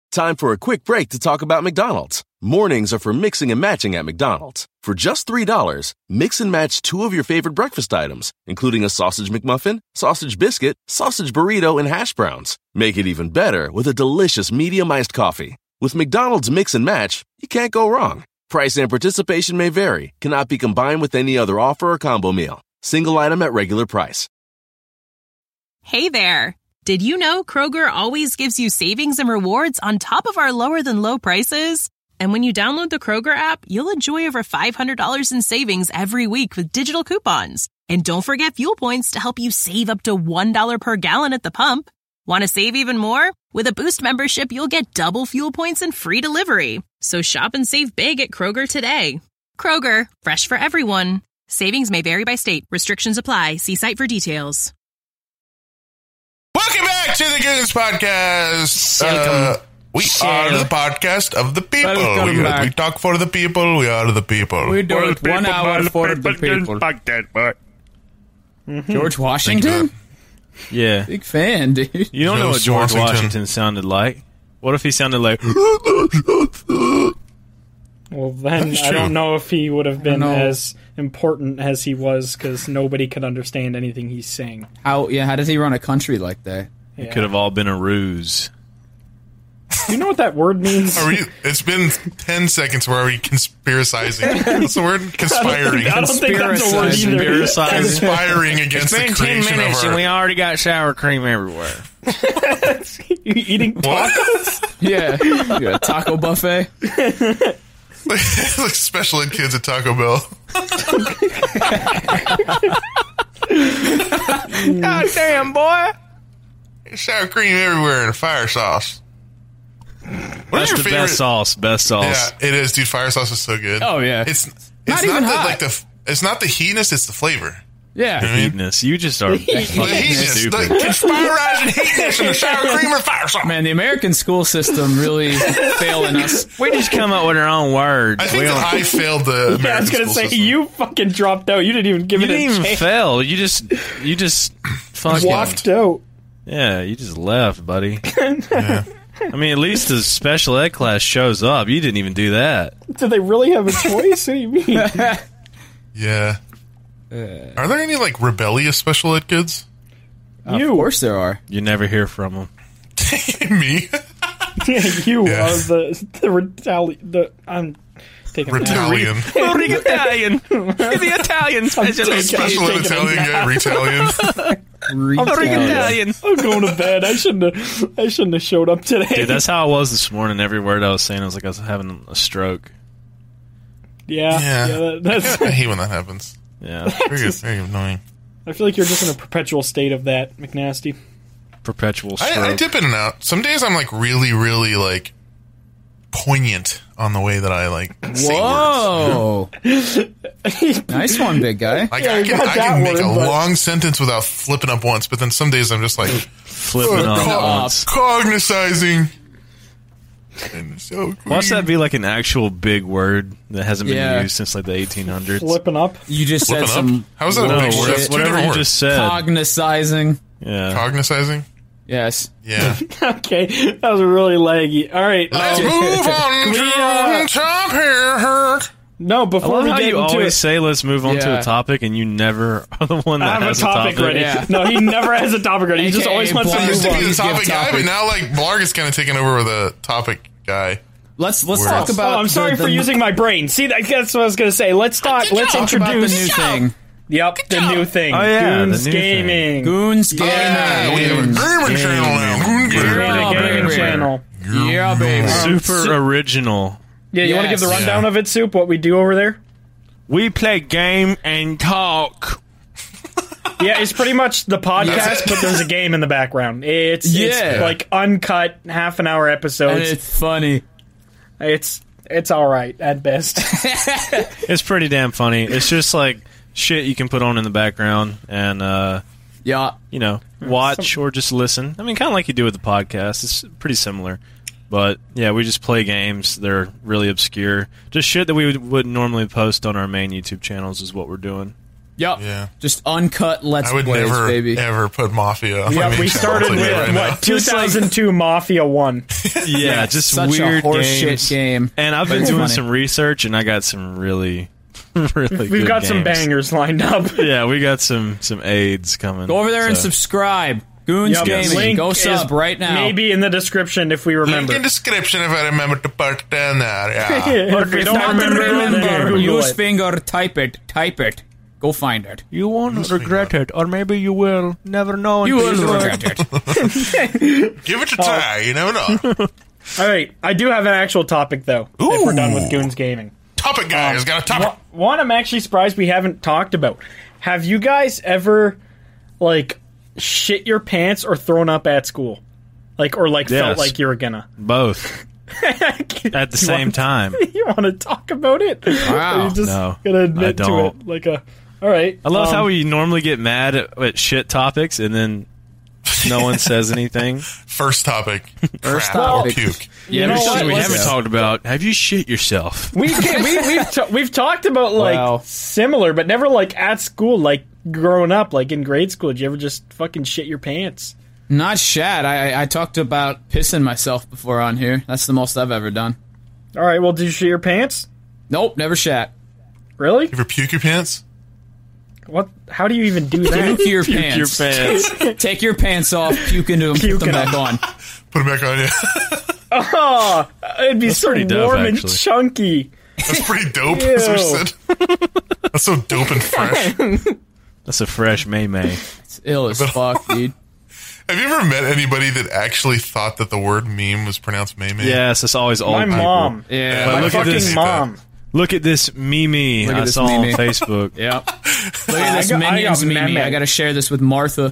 Time for a quick break to talk about McDonald's. Mornings are for mixing and matching at McDonald's. For just $3, mix and match 2 of your favorite breakfast items, including a sausage McMuffin, sausage biscuit, sausage burrito, and hash browns. Make it even better with a delicious medium iced coffee. With McDonald's Mix and Match, you can't go wrong. Price and participation may vary. Cannot be combined with any other offer or combo meal. Single item at regular price. Hey there. Did you know Kroger always gives you savings and rewards on top of our lower than low prices? And when you download the Kroger app, you'll enjoy over $500 in savings every week with digital coupons. And don't forget fuel points to help you save up to $1 per gallon at the pump. Want to save even more? With a Boost membership, you'll get double fuel points and free delivery. So shop and save big at Kroger today. Kroger, fresh for everyone. Savings may vary by state. Restrictions apply. See site for details. Welcome back to the Goons Podcast. We are the podcast of the people. We talk for the people. We are the people. We do it 1 hour for the people. George Washington? Yeah. Big fan, dude. You don't know what George Washington sounded like. What if he sounded like... Well, then I don't know if he would have been as important as he was, because nobody could understand anything he's saying. How does he run a country like that? Yeah. It could have all been a ruse. Do you know what that word means? It's been 10 seconds where are we conspiracizing? What's the word? Conspiring. I don't think that's a word either. Conspiring against the creation It's been 10 minutes of our... and we already got sour cream everywhere. You eating tacos? Yeah. You got a taco buffet? like special ed kids at Taco Bell. God damn, boy. Sour cream everywhere and fire sauce. That's the best sauce. Best sauce. Yeah, it is, dude. Fire sauce is so good. Oh, yeah. It's not even hot. It's not the heatness, it's the flavor. Yeah. The heatness. You just are fucking stupid. The conspirizing heatness and the sour cream and fire sauce. Man, the American school system really failing us. We just come up with our own words. I think that I failed the American I was going to say, system. You fucking dropped out. You didn't even give it a chance. You didn't even fail. You just fucking... walked out. Yeah, you just left, buddy. Yeah. I mean, at least the special ed class shows up. You didn't even do that. Do they really have a choice? What do you mean? Yeah. Are there any, like, rebellious special ed kids? Of course there are. You never hear from them. Me? Yeah, you are the I'm taking Retalian. Italian. The Italian specialist. Special ed Italian guy, Retalian. Italian. I'm going to bed. I shouldn't have showed up today. Dude, that's how I was this morning. Every word I was saying, I was like I was having a stroke. Yeah. That's. I hate when that happens. Yeah. Very annoying. I feel like you're just in a perpetual state of that, McNasty. Perpetual stroke. I dip in and out. Some days I'm like really, really like poignant on the way that I like say Whoa. Nice one, big guy. Like I can make a long sentence without flipping up once, but then some days I'm just like flipping up once. Cognizing. And so watch that be like an actual big word that hasn't been used since like the 1800s. Flipping up? You just said some... How's that a big word? That's whatever you just said. Cognizing. Yeah. Cognizing? Yes. Yeah. Okay, that was really laggy. All right. Let's move on to top here. No, before we get you into always it, say let's move on to a topic, and you never are the one that has a topic ready. Yeah. No, he never has a topic ready. He just always wants to He used move to be on. the topic guy, but now like Blarg is kind of taking over with a topic guy. Let's talk about. I'm sorry for using my brain. See, that's what I was going to say. Let's talk. Let's introduce the new thing. Yep, the new thing. Oh, yeah, Goons the new Gaming. Goons Gaming. Yeah, we have a gaming channel now. Goons Gaming channel. Yeah, baby. Super original. Yeah, you want to give the rundown of it, Soup? What we do over there? We play game and talk. Yeah, it's pretty much the podcast, but there's a game in the background. It's like uncut, half an hour episodes. And it's funny. It's all right at best. It's pretty damn funny. It's just like shit you can put on in the background and watch or just listen. I mean, kind of like you do with the podcast. It's pretty similar. But yeah, we just play games. They're really obscure. Just shit that we wouldn't normally post on our main YouTube channels is what we're doing. Yep. Yeah. Just uncut Let's I would Plays, never, baby. ever put Mafia on my Yeah, main we channel, started I'll tell you with right now. 2002 Mafia 1. Yeah, just Such weird a horseshit games. game. And I've But been it's doing funny. some research, and I got some really good We've got some games. bangers lined up. Yeah, we got some aids coming. Go over there and so. subscribe. Goons Yep. Gaming. Link Go is sub right now. Maybe in the description if we Link remember. in description if I remember to put it in there. Yeah. If we don't Not to remember, then Google use it. finger, type it. Go find it. You won't regret it, or maybe you will. Never know. You until will do regret it. Give it a try. You never know. All right, I do have an actual topic though. If we're done with Goons Gaming, Topic, guys. Got a topic. one I'm actually surprised we haven't talked about. Have you guys ever like shit your pants or thrown up at school, or Yes. felt like you were gonna? Both at the same time. You want to talk about it? Wow. Or you just No, gonna I admit to don't. it all right. I love how we normally get mad at shit topics, and then no one says anything. First topic. First Crap or topic. puke. Yeah, know we what? should- We Let's- haven't talked about. Have you shit yourself? We've talked about Wow. similar, but never at school, growing up, in grade school. Did you ever just fucking shit your pants? Not shat. I talked about pissing myself before on here. That's the most I've ever done. All right, well, did you shit your pants? Nope, never shat. Really? You ever puke your pants? What? How do you even do that? Puke your Puke pants. your pants. Take your pants off, puke into them, Puke put them it back on. Put it back on you. Oh, it'd be so pretty dope, warm and actually. chunky. That's pretty dope. Ew. That's what you said. That's so dope and fresh. That's a fresh May. It's ill as fuck, dude. Have you ever met anybody that actually thought that the word meme was pronounced meme? Yes, it's always old My people. mom. Yeah. But My look at fucking this. mom. Look at this Mimi Look at I this saw on Mimi. Facebook. Yep. Look at this I Minions got meme. meme. I gotta share this with Martha.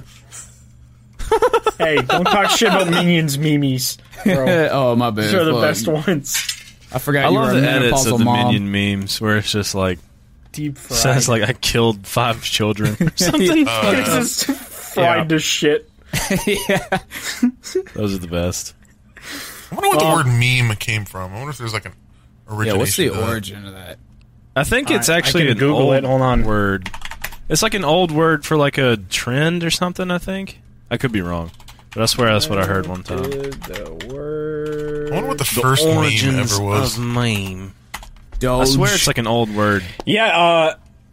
Hey, don't talk shit about Minions memes, bro. Oh, my bad. These are the Fuck. best ones. I forgot I you love were a the edits menopausal of the mom. Minion memes where it's just Deep fried. says I killed 5 children or something. It's just fried to shit. Those are the best. I wonder what the word meme came from. I wonder if there's an Yeah, origination. what's the to that. origin of that? I think it's I actually can an Google old it. Hold on. word. It's like an old word for a trend or something, I think. I could be wrong. But I swear that's what I heard one time. The word. I wonder what the first meme Origins ever was. of meme. Doge. I swear it's like an old word. Yeah,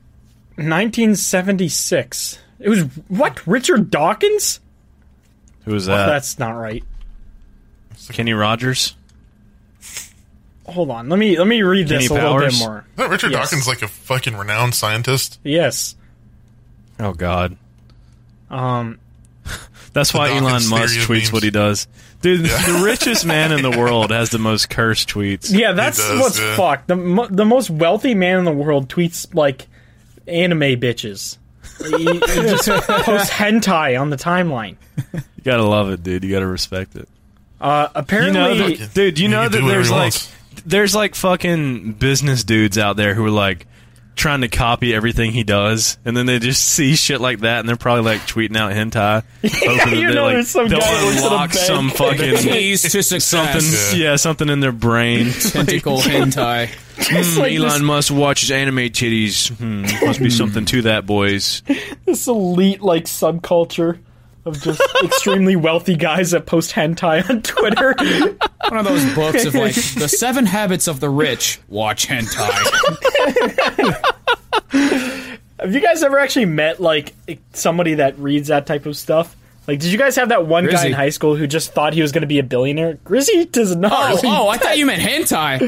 1976. It was what? Richard Dawkins? Who was that? That's not right. Kenny Rogers? Hold on. Let me read this Kenny a little bit Powers? more. Isn't Richard Yes. Dawkins a fucking renowned scientist? Yes. Oh, God. Um. That's why Dawkins Elon Musk theory of tweets memes. what he does. Dude, the richest man in the world has the most cursed tweets. Yeah, that's does, what's yeah. fucked. The most wealthy man in the world tweets anime bitches. He just posts hentai on the timeline. You gotta love it, dude. You gotta respect it. Apparently, Dude, you know can that do whatever there's he wants. fucking business dudes out there who are trying to copy everything he does, and then they just see shit like that, and they're probably tweeting out hentai. hoping you that know there's some they'll guy who works at a unlock bank. some fucking Keys to something, success. something in their brain. Tentacle hentai. it's like Elon Musk watches anime titties. Must be something to that, boys. this elite subculture of just extremely wealthy guys that post hentai on Twitter. One of those books of the 7 habits of the rich. Watch hentai. Have you guys ever actually met somebody that reads that type of stuff? Did you guys have that one guy Grizzy. in high school who just thought he was going to be a billionaire? Grizzy does not. Oh, I thought you meant hentai.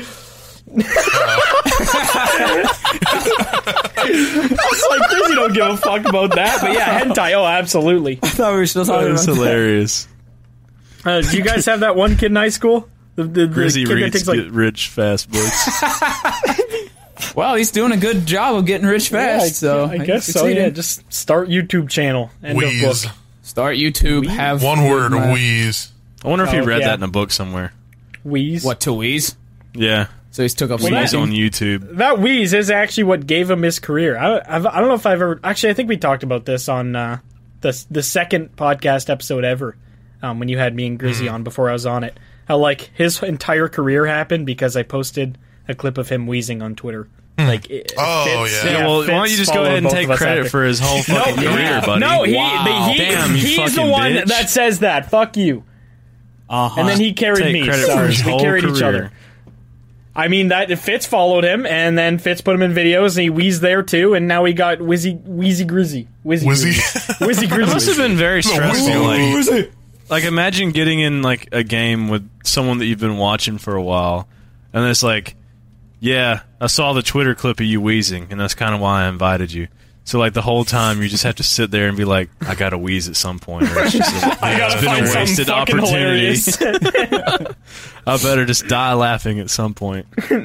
Grizzy don't give a fuck about that. But yeah, hentai. Oh, absolutely. I thought we were still talking That's hilarious. Do you guys have that one kid in high school? The Grizzy kid that reads takes Get Rich Fast books. Well, he's doing a good job of getting rich fast. So I guess so. succeeded. Yeah, just start YouTube channel. End of Wheeze. book. Start YouTube. Have One word, my- wheeze. I wonder if he Oh, read yeah. that in a book somewhere. Wheeze. What, to wheeze? Yeah. So he's took up Well, He's that- on YouTube. That wheeze is actually what gave him his career. I don't know if I've ever... Actually, I think we talked about this on the second podcast episode ever, when you had me and Grizzy on before I was on it. How, his entire career happened because I posted a clip of him wheezing on Twitter. Like, well, why don't you just go ahead and take credit for his whole fucking career, buddy? No, he's the one that says that. Fuck you. And then he carried me. Sorry, we carried each other. I mean, that Fitz followed him, and then Fitz put him in videos, and he wheezed there too, and now we got Wheezy Grizzy. Wheezy Grizzy. It must have been very stressful. Like, imagine getting in like a game with someone that you've been watching for a while, and it's like, yeah, I saw the Twitter clip of you wheezing, and that's kind of why I invited you. So, like, the whole time, you just have to sit there and be like, I gotta wheeze at some point. Or it's just it's been a wasted opportunity. I better just die laughing at some point.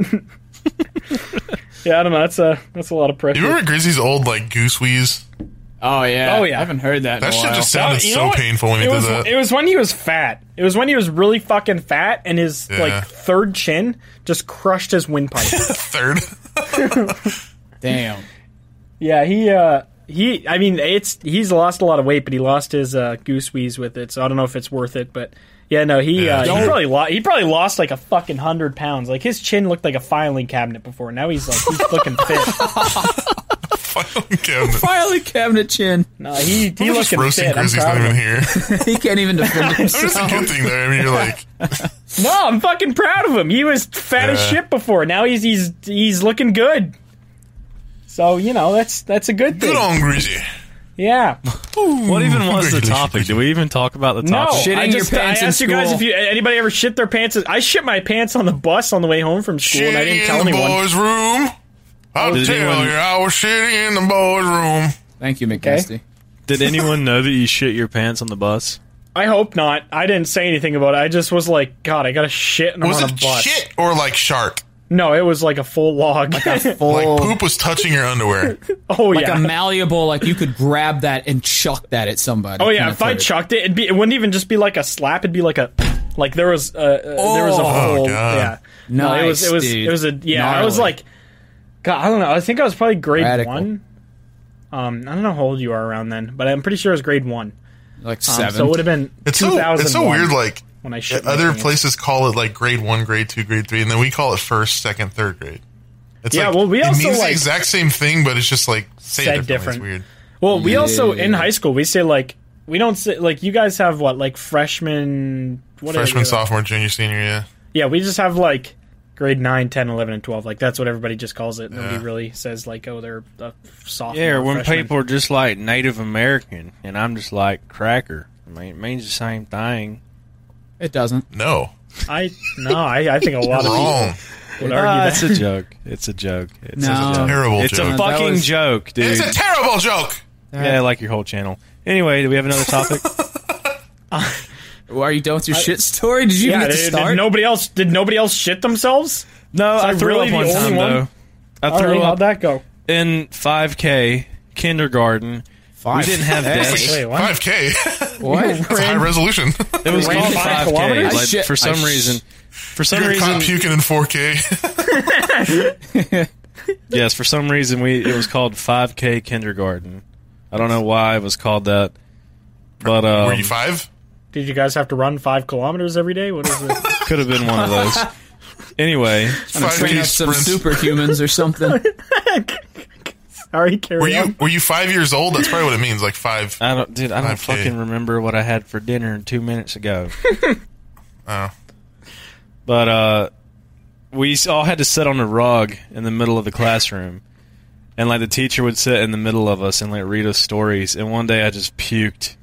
Yeah, I don't know. That's a lot of pressure. You remember Grizzy's old, like, goose wheeze? Oh, yeah. I haven't heard that in a while. That shit just sounded so painful when he did that. It was when he was fat. It was when he was really fucking fat, and his, like, third chin just crushed his windpipe. Third? Damn. Yeah, I mean, he's lost a lot of weight, but he lost his goose wheeze with it, so I don't know if it's worth it, but yeah, no, he probably lost like a fucking 100 pounds. Like, his chin looked like a filing cabinet before. Now he's looking fit. Filing cabinet. Filing cabinet chin. No, he looking fit. Grizzy's not even here. He can't even defend himself. That's a good thing there. I mean, you're like, no, I'm fucking proud of him. He was fat as shit before. Now he's looking good. So, you know, that's a good thing. Good on Grizzy. Yeah. What even was the topic? Did we even talk about the topic? No, shitting your pants I asked you guys if anybody ever shit their pants. I shit my pants on the bus on the way home from school, and I didn't tell anyone. Shitting in the boys' room. I'll tell you, I was shitting in the boys' room. Thank you, McGusty. Did anyone know that you shit your pants on the bus? I hope not. I didn't say anything about it. I just was like, God, I got to shit and I'm on a bus. Was it shit or like shark? No, it was like a full log. Like a full... Like poop was touching your underwear. Oh, like yeah. Like a malleable, like you could grab that and chuck that at somebody. Oh, yeah. If I chucked it, it wouldn't even just be like a slap. It'd be like a... Like there was a full... Yeah. Nice, no, it was a... Yeah, gnarly. I was like... God, I don't know. I think I was probably grade 1. I don't know how old you are around then, but I'm pretty sure it was grade 1. Like 7. So it would have been 2001. It's so weird, like... When I shit other places call it like grade 1, grade 2, grade 3, and then we call it first, second, third grade. It's yeah, like, well, we also means like the exact same thing, but it's just like said different. It's weird. Well, we also in high school we say like we don't say like you guys have what like freshman, sophomore, junior, senior. Yeah. Yeah, we just have like grade 9, 10, 11, and 12. Like that's what everybody just calls it. Nobody really says like they're a sophomore. Yeah, when freshman. people are just like Native American, and I'm just like cracker. I mean, it means the same thing. It doesn't. No. I think a lot of people would argue that. It's a joke. It's a joke. It's a terrible joke. It's a fucking joke, dude. It's a terrible joke. Yeah, I like your whole channel. Anyway, do we have another topic? Are you done with your shit story? Did you get to start? Did nobody else shit themselves? No, I threw up one time, though. I threw up. How'd that go? In 5K, kindergarten. We didn't have desks. Wait, what? 5K? What? That's a high resolution. It was called 5K. Like, for some reason. You're caught puking in 4K. Yes, for some reason it was called 5K kindergarten. I don't know why it was called that. But were you 5? Did you guys have to run 5 kilometers every day? What is it? Could have been one of those. Anyway, train up some superhumans or something. Sorry, carry on. Were you 5 years old? That's probably what it means, like 5. I don't fucking remember what I had for dinner 2 minutes ago. Oh. But we all had to sit on a rug in the middle of the classroom, and like the teacher would sit in the middle of us and like read us stories. And one day I just puked.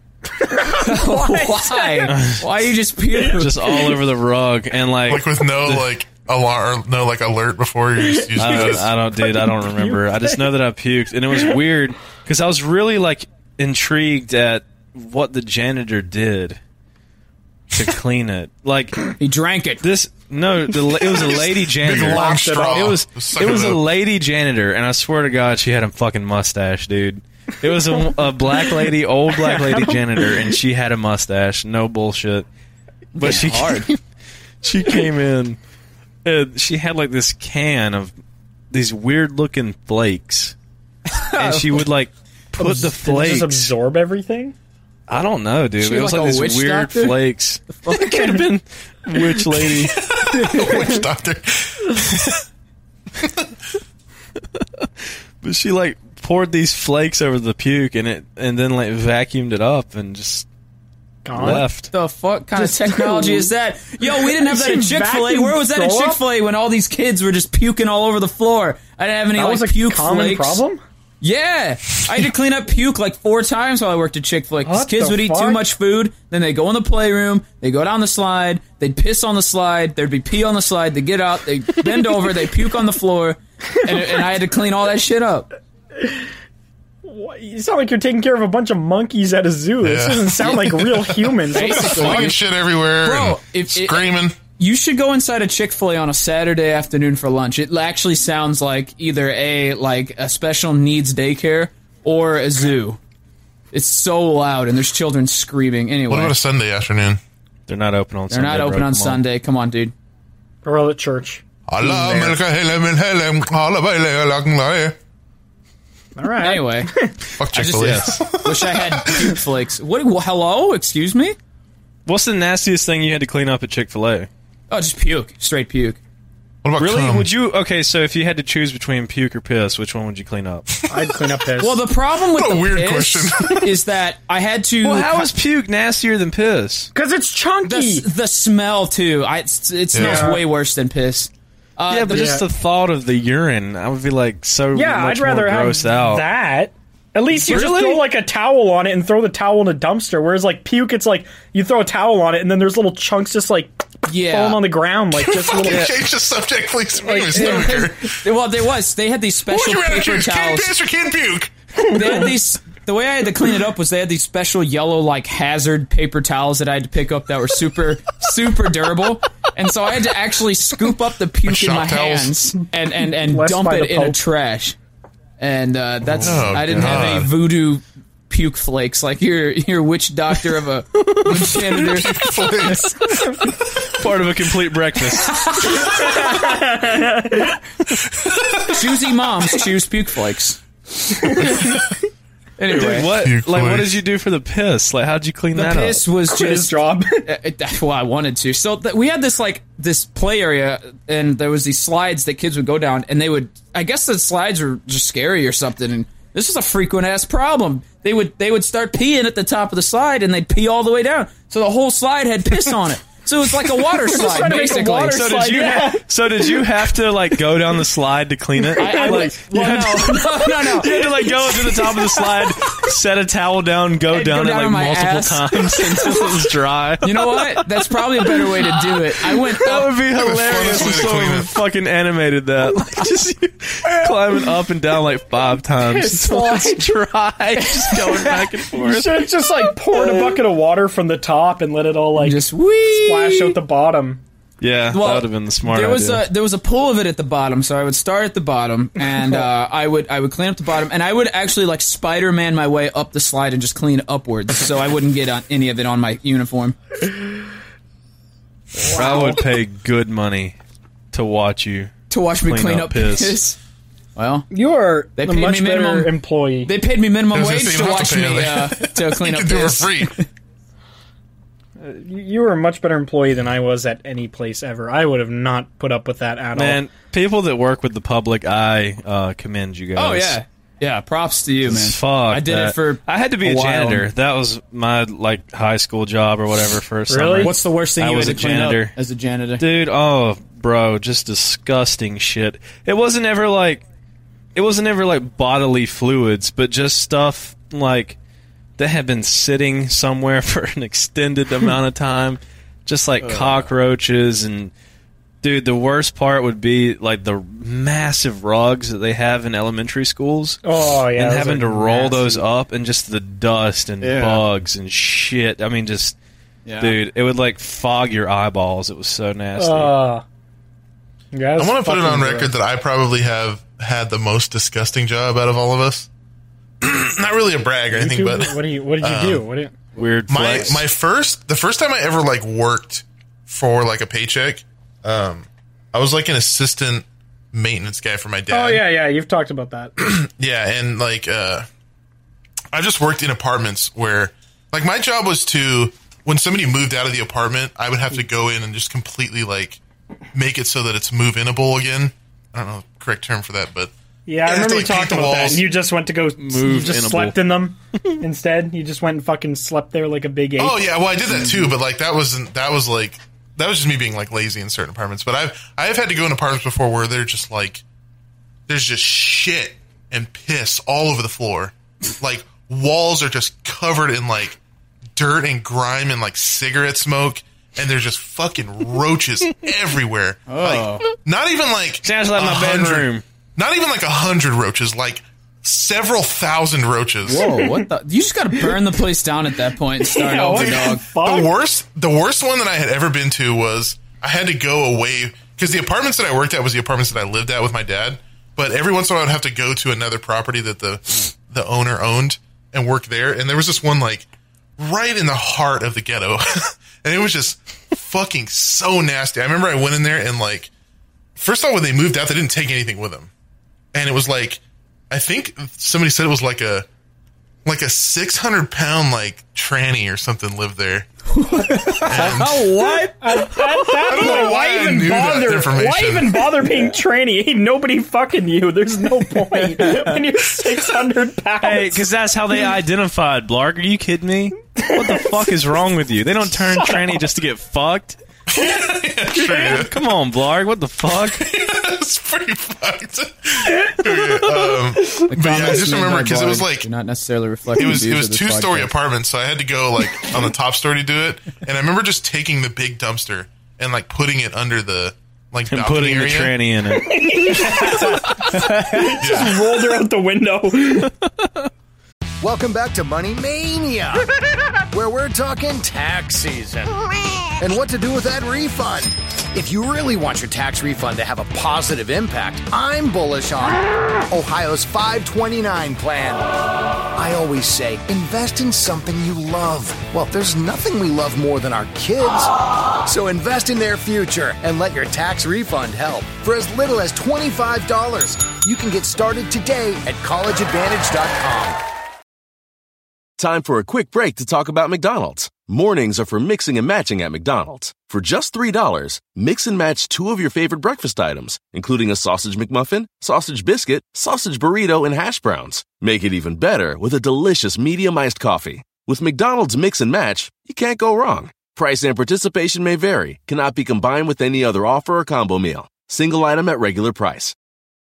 Why? Why you just puked? Just all over the rug and like with no like alarm, no like alert before you just use I don't remember. I just know that I puked, and it was weird because I was really like intrigued at what the janitor did to clean it. Like he drank it. It was a lady janitor. It was a lady janitor, and I swear to God, she had a fucking mustache, dude. It was a black lady, old black lady janitor, and she had a mustache. No bullshit. But she came in. She had like this can of these weird looking flakes, and she would like put the flakes. Did it just absorb everything? I don't know, dude. It was like these weird doctor? flakes. It could have been witch lady, witch doctor. But she like poured these flakes over the puke and then like vacuumed it up and just left. The fuck kind of technology is that? Yo, we didn't have that at Chick-fil-A. Where was that at Chick-fil-A when all these kids were just puking all over the floor? I didn't have any like puke flakes. Problem? Yeah, I had to clean up puke like 4 times while I worked at Chick-fil-A. Because kids would eat too much food, then they go in the playroom, they go down the slide, they'd piss on the slide, there'd be pee on the slide, they get out, they bend over, they puke on the floor, and I had to clean all that shit up. You sound like you're taking care of a bunch of monkeys at a zoo. This doesn't sound like real humans. Basically, shit everywhere, bro. Screaming. You should go inside a Chick-fil-A on a Saturday afternoon for lunch. It actually sounds like either a special needs daycare or a zoo. It's so loud, and there's children screaming. Anyway, what about a Sunday afternoon? They're not open on Sunday. They're not open on Sunday. Come on, dude. Or all at church. All right. Anyway, fuck Chick-fil-A. Wish I had puke flakes. What? Hello? Excuse me? What's the nastiest thing you had to clean up at Chick-fil-A? Oh, just puke. Straight puke. What about really? cum? Would you? Okay, so if you had to choose between puke or piss, which one would you clean up? I'd clean up piss. Well, the problem with What a the weird piss question. is that I had to... Well, how is puke nastier than piss? Because it's chunky. The smell, too. It smells way worse than piss. Yeah, but just the thought of the urine, I would be like much I'd rather more grossed out. That. At least you just throw like a towel on it and throw the towel in a dumpster. Whereas like puke, it's like you throw a towel on it and then there's little chunks just like falling on the ground, like just little. Change the subject, please. They had these special paper towels. Can piss or can puke? They had these. The way I had to clean it up was they had these special yellow like hazard paper towels that I had to pick up that were super durable, and so I had to actually scoop up the puke in my hands and dump it in a trash. And I didn't have any voodoo puke flakes like your witch doctor of a janitor. Part of a complete breakfast. Choosy moms choose puke flakes. Anyway, dude, what did you do for the piss? Like, how'd you clean that up? The piss was just his job. Well, I wanted to. So we had this play area, and there was these slides that kids would go down, and I guess the slides were just scary or something. And this is a frequent ass problem. They would start peeing at the top of the slide, and they'd pee all the way down. So the whole slide had piss on it. So it was like a water slide, basically. So did you have to like go down the slide to clean it? No. You had to like go up to the top of the slide, set a towel down, go down it like multiple times until it was dry. You know what? That's probably a better way to do it. That would be hilarious if someone fucking animated that. Like just climbing up and down like 5 times until it's dry, just going back and forth. You should have just like poured a bucket of water from the top and let it all like just splash out the bottom. Yeah, that would have been the smart idea. There was a pool of it at the bottom, so I would start at the bottom, and I would clean up the bottom, and I would actually like Spider-Man my way up the slide and just clean upwards, so I wouldn't get any of it on my uniform. Wow. I would pay good money to watch me clean up piss. Well, you are a much better employee. They paid me minimum wage to watch me to clean up piss. Do it for free. You were a much better employee than I was at any place ever. I would have not put up with that at all. Man, people that work with the public, I commend you guys. Oh, yeah. Yeah, props to you, man. Fuck I did it for I had to be a janitor. That was my like high school job or whatever for a summer. Really? What's the worst thing you had to clean up as a janitor? Dude, bro, just disgusting shit. It wasn't ever like bodily fluids, but just stuff like that had been sitting somewhere for an extended amount of time, just like cockroaches. And dude, the worst part would be like the massive rugs that they have in elementary schools. Oh yeah, and having to roll those up, and just the dust and bugs and shit. I mean, just dude, it would like fog your eyeballs. It was so nasty. I want to put it on record that I probably have had the most disgusting job out of all of us. Not really a brag or anything, but what did you do? Weird flex. the first time I ever like worked for like a paycheck, I was like an assistant maintenance guy for my dad. Oh yeah, you've talked about that. Yeah, and like I just worked in apartments where like my job was to, when somebody moved out of the apartment, I would have to go in and just completely like make it so that it's move-inable again. I don't know the correct term for that, but Yeah, I remember you talked about that. And you just went to go. You just slept in them instead. You just went and fucking slept there like a big ape. Oh yeah, well I did that too, but like that was just me being like lazy in certain apartments. But I've had to go in apartments before where they're just like there's just shit and piss all over the floor. Like walls are just covered in like dirt and grime and like cigarette smoke, and there's just fucking roaches everywhere. Like, not even like sounds like my bedroom. Not even like 100 roaches, like several thousand roaches. Whoa, what the? You just gotta burn the place down at that point and start over, dog. The worst one that I had ever been to was I had to go away because the apartments that I worked at was the apartments that I lived at with my dad. But every once in a while I would have to go to another property that the owner owned and work there. And there was this one like right in the heart of the ghetto. And it was just fucking so nasty. I remember I went in there and like, first of all, when they moved out, they didn't take anything with them. And it was like, I think somebody said it was like a 600-pound like tranny or something lived there. What? I don't know why I knew that information. Why even bother being tranny? Ain't nobody fucking you. There's no point when you're 600 pounds. Hey, because that's how they identified, Blarg. Are you kidding me? What the fuck is wrong with you? They don't turn tranny just to get fucked. True. Come on, Blarg. What the fuck? It's pretty fucked. But yeah, I just remember because it was like not necessarily reflecting. It was 2-story apartments, so I had to go like on the top story to do it. And I remember just taking the big dumpster and like putting it under the like and putting area. The tranny in it. Just rolled her out the window. Welcome back to Money Mania, where we're talking tax season and what to do with that refund. If you really want your tax refund to have a positive impact, I'm bullish on Ohio's 529 plan. I always say, invest in something you love. Well, there's nothing we love more than our kids. So invest in their future and let your tax refund help. For as little as $25, you can get started today at collegeadvantage.com. Time for a quick break to talk about McDonald's. Mornings are for mixing and matching at McDonald's. For just $3, mix and match 2 of your favorite breakfast items, including a sausage McMuffin, sausage biscuit, sausage burrito, and hash browns. Make it even better with a delicious medium iced coffee. With McDonald's Mix and Match, you can't go wrong. Price and participation may vary. Cannot be combined with any other offer or combo meal. Single item at regular price.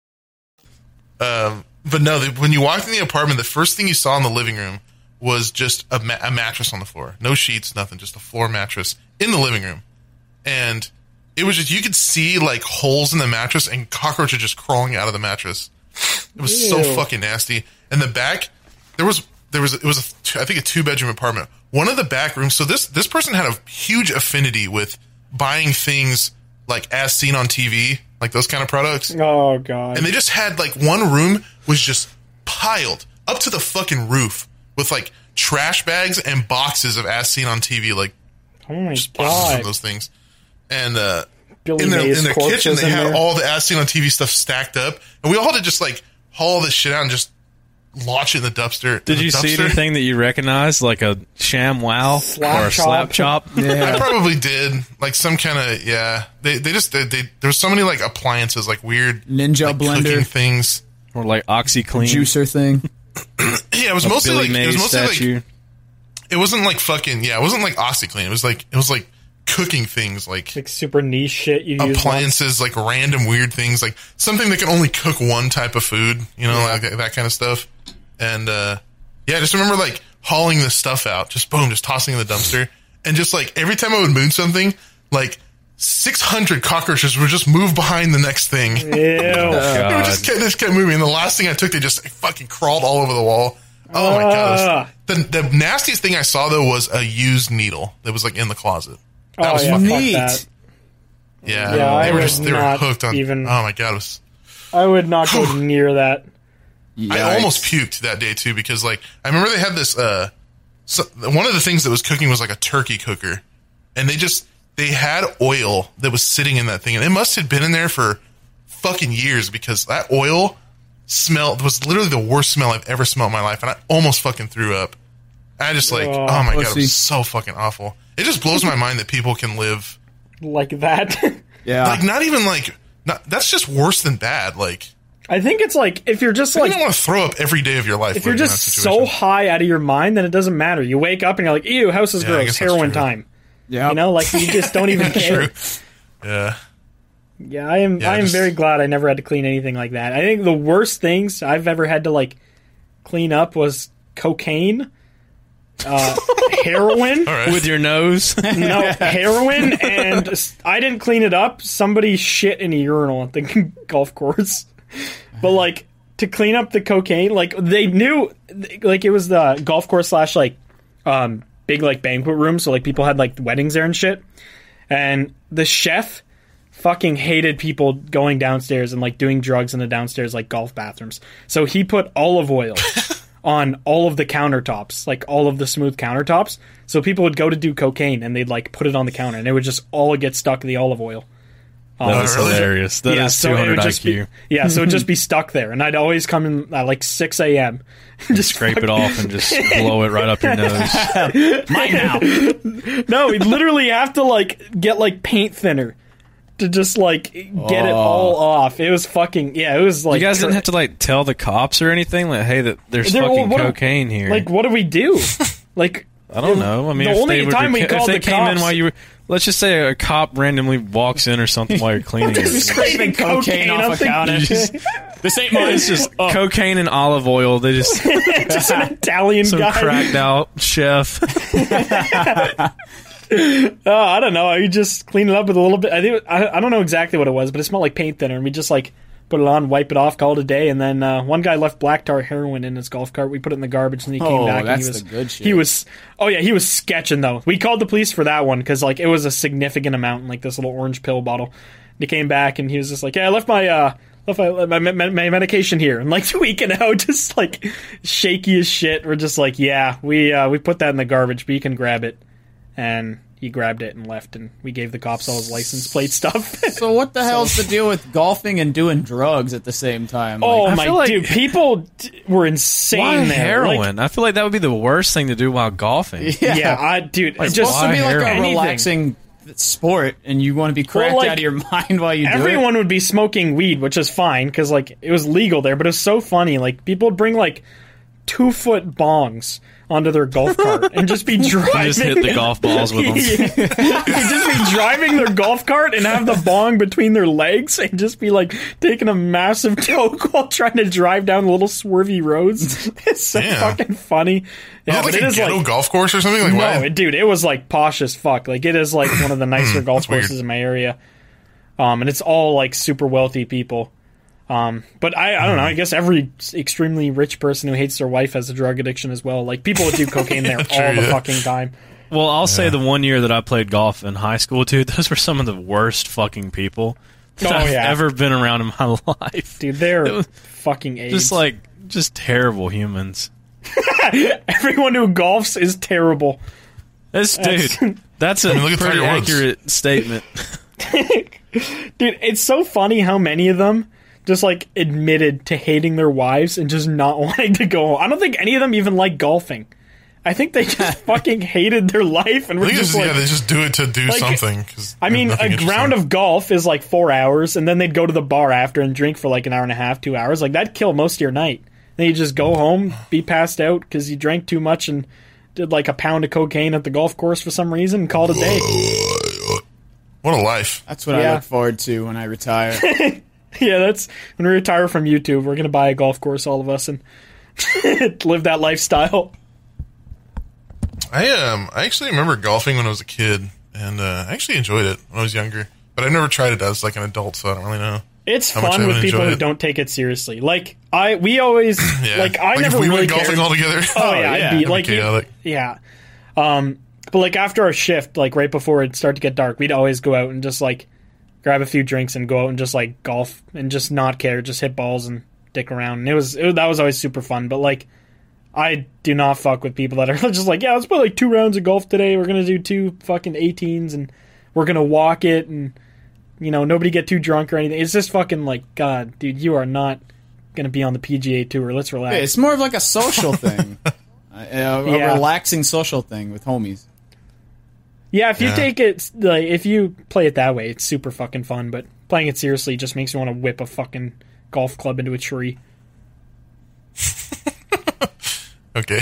But no, when you walked in the apartment, the first thing you saw in the living room was just a mattress on the floor. No sheets, nothing, just a floor mattress in the living room. And it was just, you could see like holes in the mattress and cockroaches just crawling out of the mattress. It was so fucking nasty. And the back, it was I think a 2-bedroom apartment. One of the back rooms, so this person had a huge affinity with buying things like as seen on TV, like those kind of products. Oh God. And they just had like one room was just piled up to the fucking roof with like trash bags and boxes of as seen on TV, like oh my just God, boxes of those things. And in their kitchen, they had all the as seen on TV stuff stacked up, and we all had to just like haul this shit out and just launch it in the dumpster. Did you see anything that you recognized, like a sham wow or a slap chop? Yeah. I probably did, like some kind of They there was so many like appliances, like weird Ninja like, blender cooking things, or like OxyClean juicer thing. Yeah, it was mostly Billy like Mays statue. It wasn't like fucking it wasn't like OxyClean. It was like cooking things, like super niche shit you use. Appliances, like random weird things, like something that can only cook one type of food, like that kind of stuff. And I just remember like hauling this stuff out, just boom, just tossing in the dumpster, and just like every time I would move something, like 600 cockroaches would just move behind the next thing. Ew. They would just kept moving. And the last thing I took, they just fucking crawled all over the wall. Oh my God. The nastiest thing I saw though was a used needle that was like in the closet. That was fucking neat. Yeah, they were hooked on. Oh my God. I would not go near that. Yikes. I almost puked that day too, because like, I remember they had this, one of the things that was cooking was like a turkey cooker, and they had oil that was sitting in that thing, and it must have been in there for fucking years, because that oil was literally the worst smell I've ever smelled in my life, and I almost fucking threw up. I just like, oh my God, it was so fucking awful. It just blows my mind that people can live like that. Yeah. Like not even like, that's just worse than bad. Like, I think it's like if you're just like you don't want to throw up every day of your life. If you're just so high out of your mind, then it doesn't matter. You wake up and you're like, ew, house is gross, heroin time. Yeah, you know, like you just don't even care. Yeah. Yeah, I am very glad I never had to clean anything like that. I think the worst things I've ever had to like clean up was cocaine, heroin with your nose. No, heroin, and I didn't clean it up. Somebody shit in a urinal at the golf course. But like to clean up the cocaine, like they knew, like it was the golf course / like big like banquet room, so like people had like weddings there and shit. And the chef fucking hated people going downstairs and like doing drugs in the downstairs like golf bathrooms. So he put olive oil on all of the countertops, like all of the smooth countertops. So people would go to do cocaine and they'd like put it on the counter and it would just all get stuck in the olive oil. That is hilarious. That is 200 IQ. So it'd just be stuck there. And I'd always come in at like 6 a.m. just scrape it off and just blow it right up your nose. Mine now. No, we'd literally have to like get like paint thinner to just like get it all off. It was fucking it was like you guys didn't have to like tell the cops or anything like, hey, that there's fucking cocaine here. Like, what do we do? Like, I don't know. I mean, the only time we called the came in while you were, let's just say a cop randomly walks in or something while you're cleaning it. Scraping cocaine off a counter. This ain't mine. It's just cocaine and olive oil. They just just an Italian some guy, cracked out chef. I don't know. I just clean it up with a little bit. I don't know exactly what it was, but it smelled like paint thinner. And we just like put it on, wipe it off, call it a day. And then one guy left black tar heroin in his golf cart. We put it in the garbage, and he came back. That's and he was the good shit. He was sketching though. We called the police for that one because like it was a significant amount in like this little orange pill bottle. And he came back and he was just like, "Yeah, I left my medication here," and like tweaking out, just like shaky as shit. We're just like, "Yeah, we put that in the garbage, but you can grab it." And he grabbed it and left, and we gave the cops all his license plate stuff. So what the hell's the deal with golfing and doing drugs at the same time? Dude, people were insane. Why there. heroin? Like, I feel like that would be the worst thing to do while golfing. Dude, it's just supposed to be like anything. a relaxing sport, and you want to be cracked out of your mind while you do it. Everyone would be smoking weed, which is fine because like it was legal there, but it was so funny. Like people would bring like 2-foot bongs onto their golf cart and just be driving. Just hit the golf balls with them. They'd just be driving their golf cart and have the bong between their legs and just be like taking a massive toke while trying to drive down little swervy roads. It's so fucking funny. Yeah, was it like a ghetto golf course or something? Like, dude, it was like posh as fuck. Like it is like one of the nicer golf courses in my area. And it's all like super wealthy people. But I don't know. I guess every extremely rich person who hates their wife has a drug addiction as well. Like people would do cocaine there all the fucking time. Well, I'll say the one year that I played golf in high school, dude, those were some of the worst fucking people that I've ever been around in my life. Dude, they're fucking AIDS. Just terrible humans. Everyone who golfs is terrible. That's a pretty accurate statement. Dude, it's so funny how many of them just like admitted to hating their wives and just not wanting to go home. I don't think any of them even like golfing. I think they just fucking hated their life and were just like, they just do it to do something. I mean, a round of golf is like 4 hours, and then they'd go to the bar after and drink for like an hour and a half, 2 hours. Like that'd kill most of your night. Then you just go home, be passed out because you drank too much and did like a pound of cocaine at the golf course for some reason and called it a day. What a life. That's what I look forward to when I retire. Yeah, that's when we retire from YouTube. We're gonna buy a golf course, all of us, and live that lifestyle. I actually remember golfing when I was a kid, and I actually enjoyed it when I was younger. But I never tried it as like an adult, so I don't really know. It's fun with people who don't take it seriously. Like we always I never if we really went golfing all together. I'd be like chaotic. But like after our shift, like right before it'd start to get dark, we'd always go out and just like grab a few drinks and go out and just like golf and just not care, just hit balls and dick around. And that was always super fun. But like, I do not fuck with people that are just like, yeah, let's play like 2 rounds of golf today. We're gonna do 2 fucking 18s and we're gonna walk it and nobody get too drunk or anything. It's just fucking like, God, dude, you are not gonna be on the PGA Tour. Let's relax. It's more of like a social thing, a relaxing social thing with homies. Yeah, if you take it, like, if you play it that way, it's super fucking fun, but playing it seriously just makes you want to whip a fucking golf club into a tree. Okay.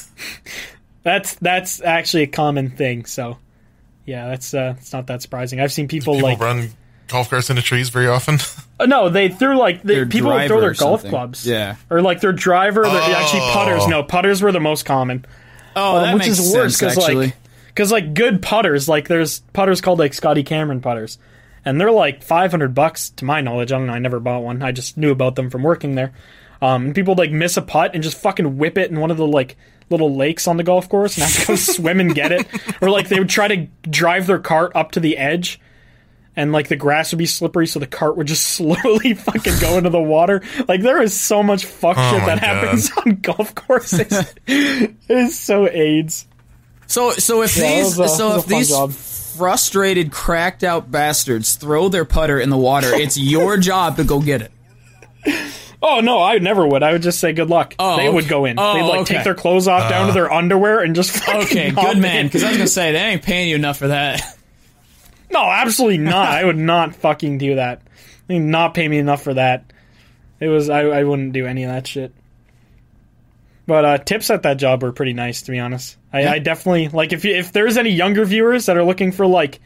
That's actually a common thing. So, yeah, it's not that surprising. I've seen people run golf carts into trees very often. No, they threw people would throw their golf clubs, or like their driver. Actually, putters. No, putters were the most common. Oh, that which makes is worse sense, actually. Because like good putters, like there's putters called like Scotty Cameron putters, and they're like $500 to my knowledge. I don't know. I never bought one. I just knew about them from working there. And people would like miss a putt and just fucking whip it in one of the like little lakes on the golf course and have to go swim and get it. Or like they would try to drive their cart up to the edge and like the grass would be slippery so the cart would just slowly fucking go into the water. Like there is so much fuck shit that happens on golf courses. It is so AIDS. So if these frustrated, cracked out bastards throw their putter in the water, it's your job to go get it. Oh, no, I never would. I would just say good luck. They would go in. They'd take their clothes off down to their underwear and just fucking okay, good man, because I was going to say, they ain't paying you enough for that. No, absolutely not. I would not fucking do that. They would not pay me enough for that. I wouldn't do any of that shit. But tips at that job were pretty nice, to be honest. I definitely, like, if there's any younger viewers that are looking for, like,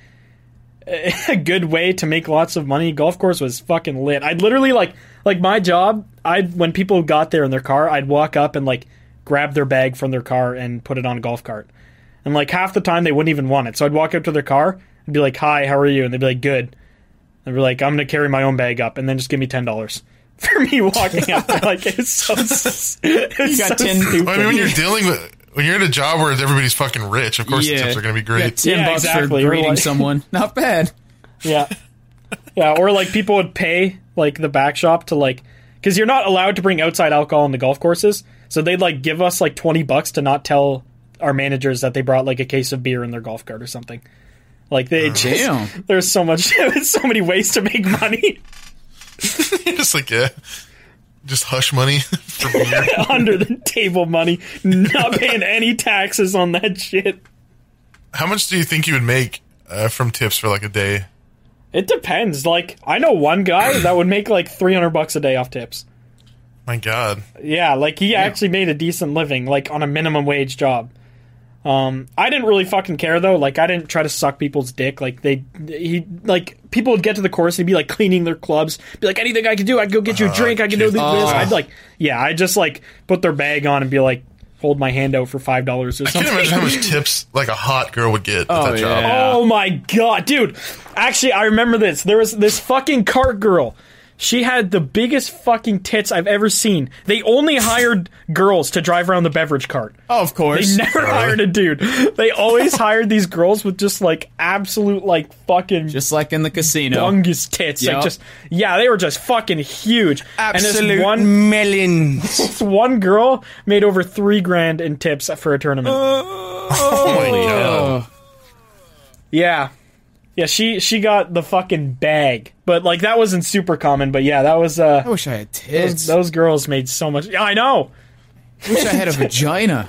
a good way to make lots of money, golf course was fucking lit. I'd literally, like my job, when people got there in their car, I'd walk up and, like, grab their bag from their car and put it on a golf cart. And, like, half the time they wouldn't even want it. So I'd walk up to their car and be like, hi, how are you? And they'd be like, good. I'd be like, I'm going to carry my own bag up, and then just give me $10. For me walking up there, like, it's so stupid. I mean, when you're at a job where everybody's fucking rich, of course the tips are going to be great. $10 exactly. For greeting someone. Not bad. Yeah. Yeah, or, like, people would pay, like, the back shop to, like, because you're not allowed to bring outside alcohol on the golf courses, so they'd, like, give us, like, $20 to not tell our managers that they brought, like, a case of beer in their golf cart or something. Like, they just, there's so many ways to make money. You're just like, just hush money for beer. Under the table money, not paying any taxes on that shit. How much do you think you would make from tips for like a day? It depends. Like, I know one guy that would make like $300 a day off tips. My God. Yeah, like he actually made a decent living, like on a minimum wage job. I didn't really fucking care though. Like, I didn't try to suck people's dick. Like, people would get to the course and be like cleaning their clubs, be like, anything I can do, I can go get you a drink, I can do this. I'd just like put their bag on and be like, hold my hand out for $5 or something. I can't imagine how much tips like a hot girl would get at that job. Oh my God, dude. Actually, I remember this. There was this fucking cart girl. She had the biggest fucking tits I've ever seen. They only hired girls to drive around the beverage cart. Oh, of course. They never hired a dude. They always hired these girls with just like absolute like fucking... Just like in the casino. Bungus tits. Yep. Like they were just fucking huge. Absolute millions. This one girl made over $3,000 in tips for a tournament. Oh my God. Yeah. Yeah, she got the fucking bag. But, like, that wasn't super common. But, yeah, that was... I wish I had tits. Those girls made so much... Yeah, I know! I wish I had a vagina.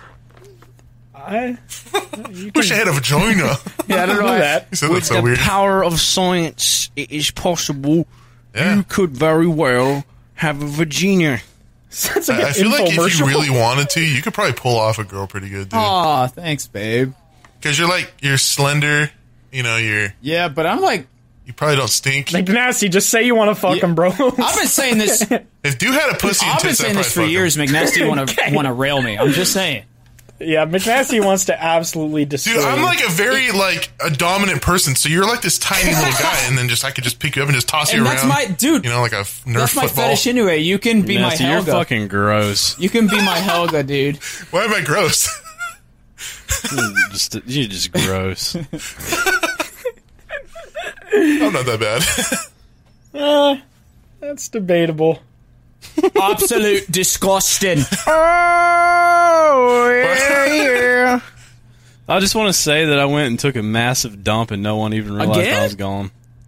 Wish I had a vagina. Yeah, I don't know that. You said that's so weird. With the power of science, it is possible you could very well have a vagina. That's like I feel like if you really wanted to, you could probably pull off a girl pretty good, dude. Aw, thanks, babe. Because you're slender... You know, yeah, but I'm like... You probably don't stink. Like, nasty, just say you want to fuck him, bro. I've been saying this... If dude had a pussy and tits, I've been saying this for years, McNasty want to rail me. I'm just saying. Yeah, McNasty wants to absolutely destroy Dude, I'm like a very, a dominant person, so you're like this tiny little guy, and then I could just pick you up and just toss you around. That's my... Dude. You know, like a Nerf football. That's my fetish anyway. You can be my Helga. You're fucking gross. You can be my Helga, dude. Why am I gross? You're just gross. I'm not that bad. That's debatable. Absolute disgusting. Oh, yeah. I just want to say that I went and took a massive dump and no one even realized I was gone.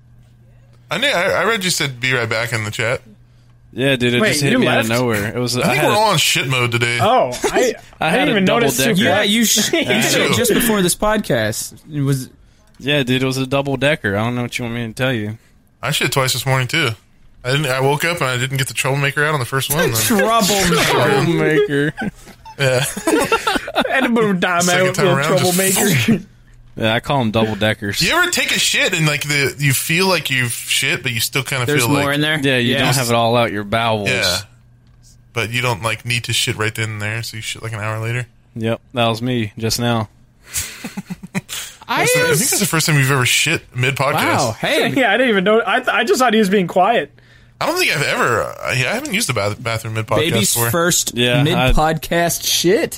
I read you said be right back in the chat. Yeah, dude, it just hit me out of nowhere. It was. I think we're all on shit mode today. Oh, I didn't even notice. Yeah, you said it just before this podcast. It was. Yeah, dude, it was a double decker. I don't know what you want me to tell you. I shit twice this morning too. I woke up and I didn't get the troublemaker out on the first one. Troublemaker. Yeah. And a boom time out, troublemaker. Yeah, I call them double deckers. Do you ever take a shit and like you feel like you've shit, but you still kind of feel like there's more in there? Yeah, you don't have it all out your bowels. Yeah. But you don't like need to shit right then and there, so you shit like an hour later. Yep, that was me just now. I think that's the first time you've ever shit mid-podcast. Wow, hey. Yeah, I didn't even know. I just thought he was being quiet. I don't think I've ever... I haven't used the bathroom mid-podcast Baby's before. first mid-podcast shit.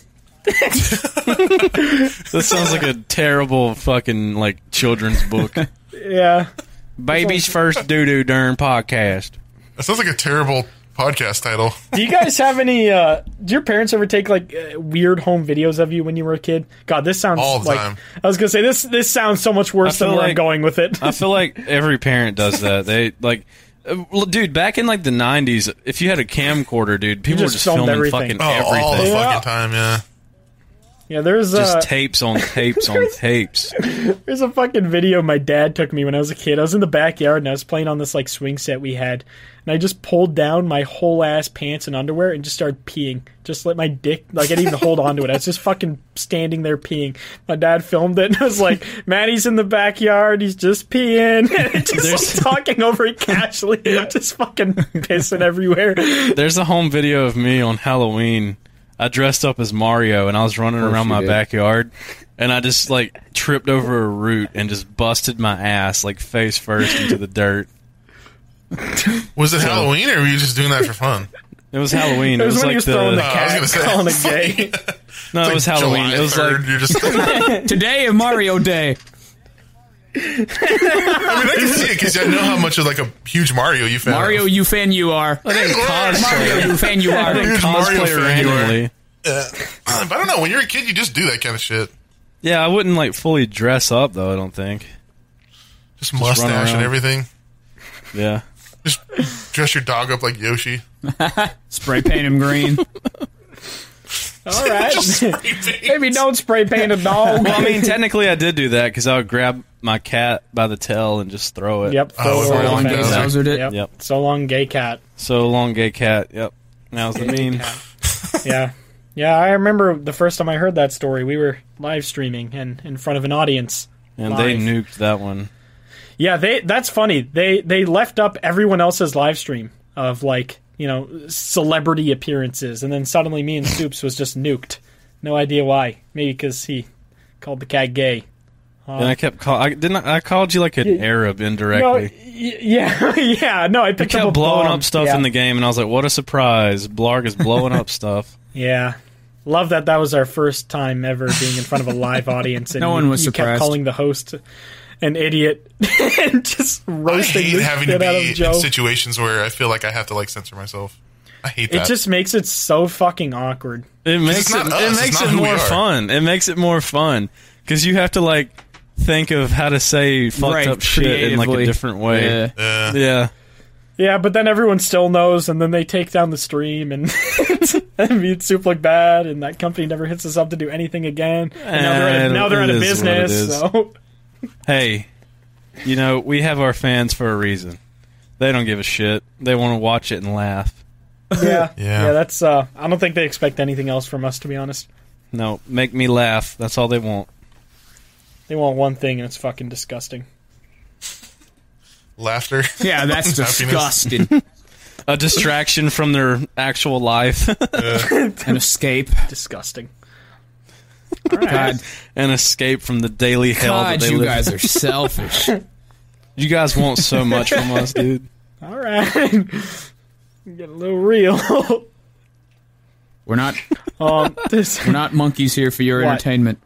This sounds like a terrible fucking, like, children's book. Yeah. Baby's first doo-doo during podcast. That sounds like a terrible podcast title. Do you guys have any... do your parents ever take, like, weird home videos of you when you were a kid? God, this sounds all the like... time. I was going to say, this sounds so much worse than where I'm going with it. I feel like every parent does that. They, like... Dude, back in, like, the 90s, if you had a camcorder, dude, people were just filming everything. fucking everything. All the fucking time, yeah. Yeah, there's just tapes on tapes on tapes. There's a fucking video my dad took me when I was a kid. I was in the backyard and I was playing on this like swing set we had, and I just pulled down my whole ass pants and underwear and just started peeing. Just let my dick, like I didn't even hold onto it. I was just fucking standing there peeing. My dad filmed it and I was like, "Maddie's in the backyard. He's just peeing." And just like, talking over it casually, just fucking pissing everywhere. There's a home video of me on Halloween. I dressed up as Mario, and I was running around my backyard, and I just, like, tripped over a root and just busted my ass, like, face first into the dirt. Was it Halloween, or were you just doing that for fun? It was Halloween. It was when like he was throwing the cat, calling it gay. No, it was Halloween. July it was 3rd, like... You're just... Today of Mario Day. I mean, I can see it, because I know how much of, like, a huge Mario you fan Mario, of. you fan you are. I didn't cosplay. Mario, you fan you are. I didn't Huge Mario cosplay fan you are. randomly. But I don't know. When you're a kid, you just do that kind of shit. Yeah, I wouldn't, like, fully dress up, though, I don't think. Just mustache and everything. Yeah. Just dress your dog up like Yoshi. Spray paint him green. All right. Maybe don't spray paint a dog. Well, I mean, technically I did do that, because I would grab my cat by the tail and just throw it. Yep. Oh, so long long, gay Bowsered it. Yep. So long, gay cat. So long, gay cat. Yep. That was the meme. Yeah. Yeah, I remember the first time I heard that story, we were live streaming and in front of an audience. And live. they nuked that one. Yeah, that's funny. They left up everyone else's live stream of, like, you know, celebrity appearances, and then suddenly me and Soups was just nuked. No idea why. Maybe because he called the cat gay. And I kept I called you like an Arab indirectly. No, yeah, no, I picked kept up a blowing bomb. up stuff in the game, and I was like, what a surprise. Blarg is blowing up stuff. Yeah. Love that was our first time ever being in front of a live audience, and No one was you kept surprised. calling the host an idiot and just I roasting hate the having shit to out be of Joe. in situations where I feel like I have to, like, censor myself. I hate that. It just makes it so fucking awkward. It makes it's not it, us, it it's makes not it who we more are. fun. It makes it more fun because you have to like think of how to say fucked Right, up shit in like a creatively. different way. Yeah. Yeah. Yeah, but then everyone still knows, and then they take down the stream, and and Soup look bad, and that company never hits us up to do anything again. And now they're out of It is what it business. is. So Hey, you know we have our fans for a reason. They don't give a shit. They want to watch it and laugh. yeah, Yeah. that's. I don't think they expect anything else from us, to be honest. No, make me laugh. That's all they want. They want one thing, and it's fucking disgusting. Laughter. Yeah, that's Happiness. disgusting. A distraction from their actual life. An escape. Disgusting. God, An escape from the daily hell that God, they you live. guys are selfish. You guys want so much from us, dude. All right, get a little real. We're not We're we're not monkeys here for your What? entertainment.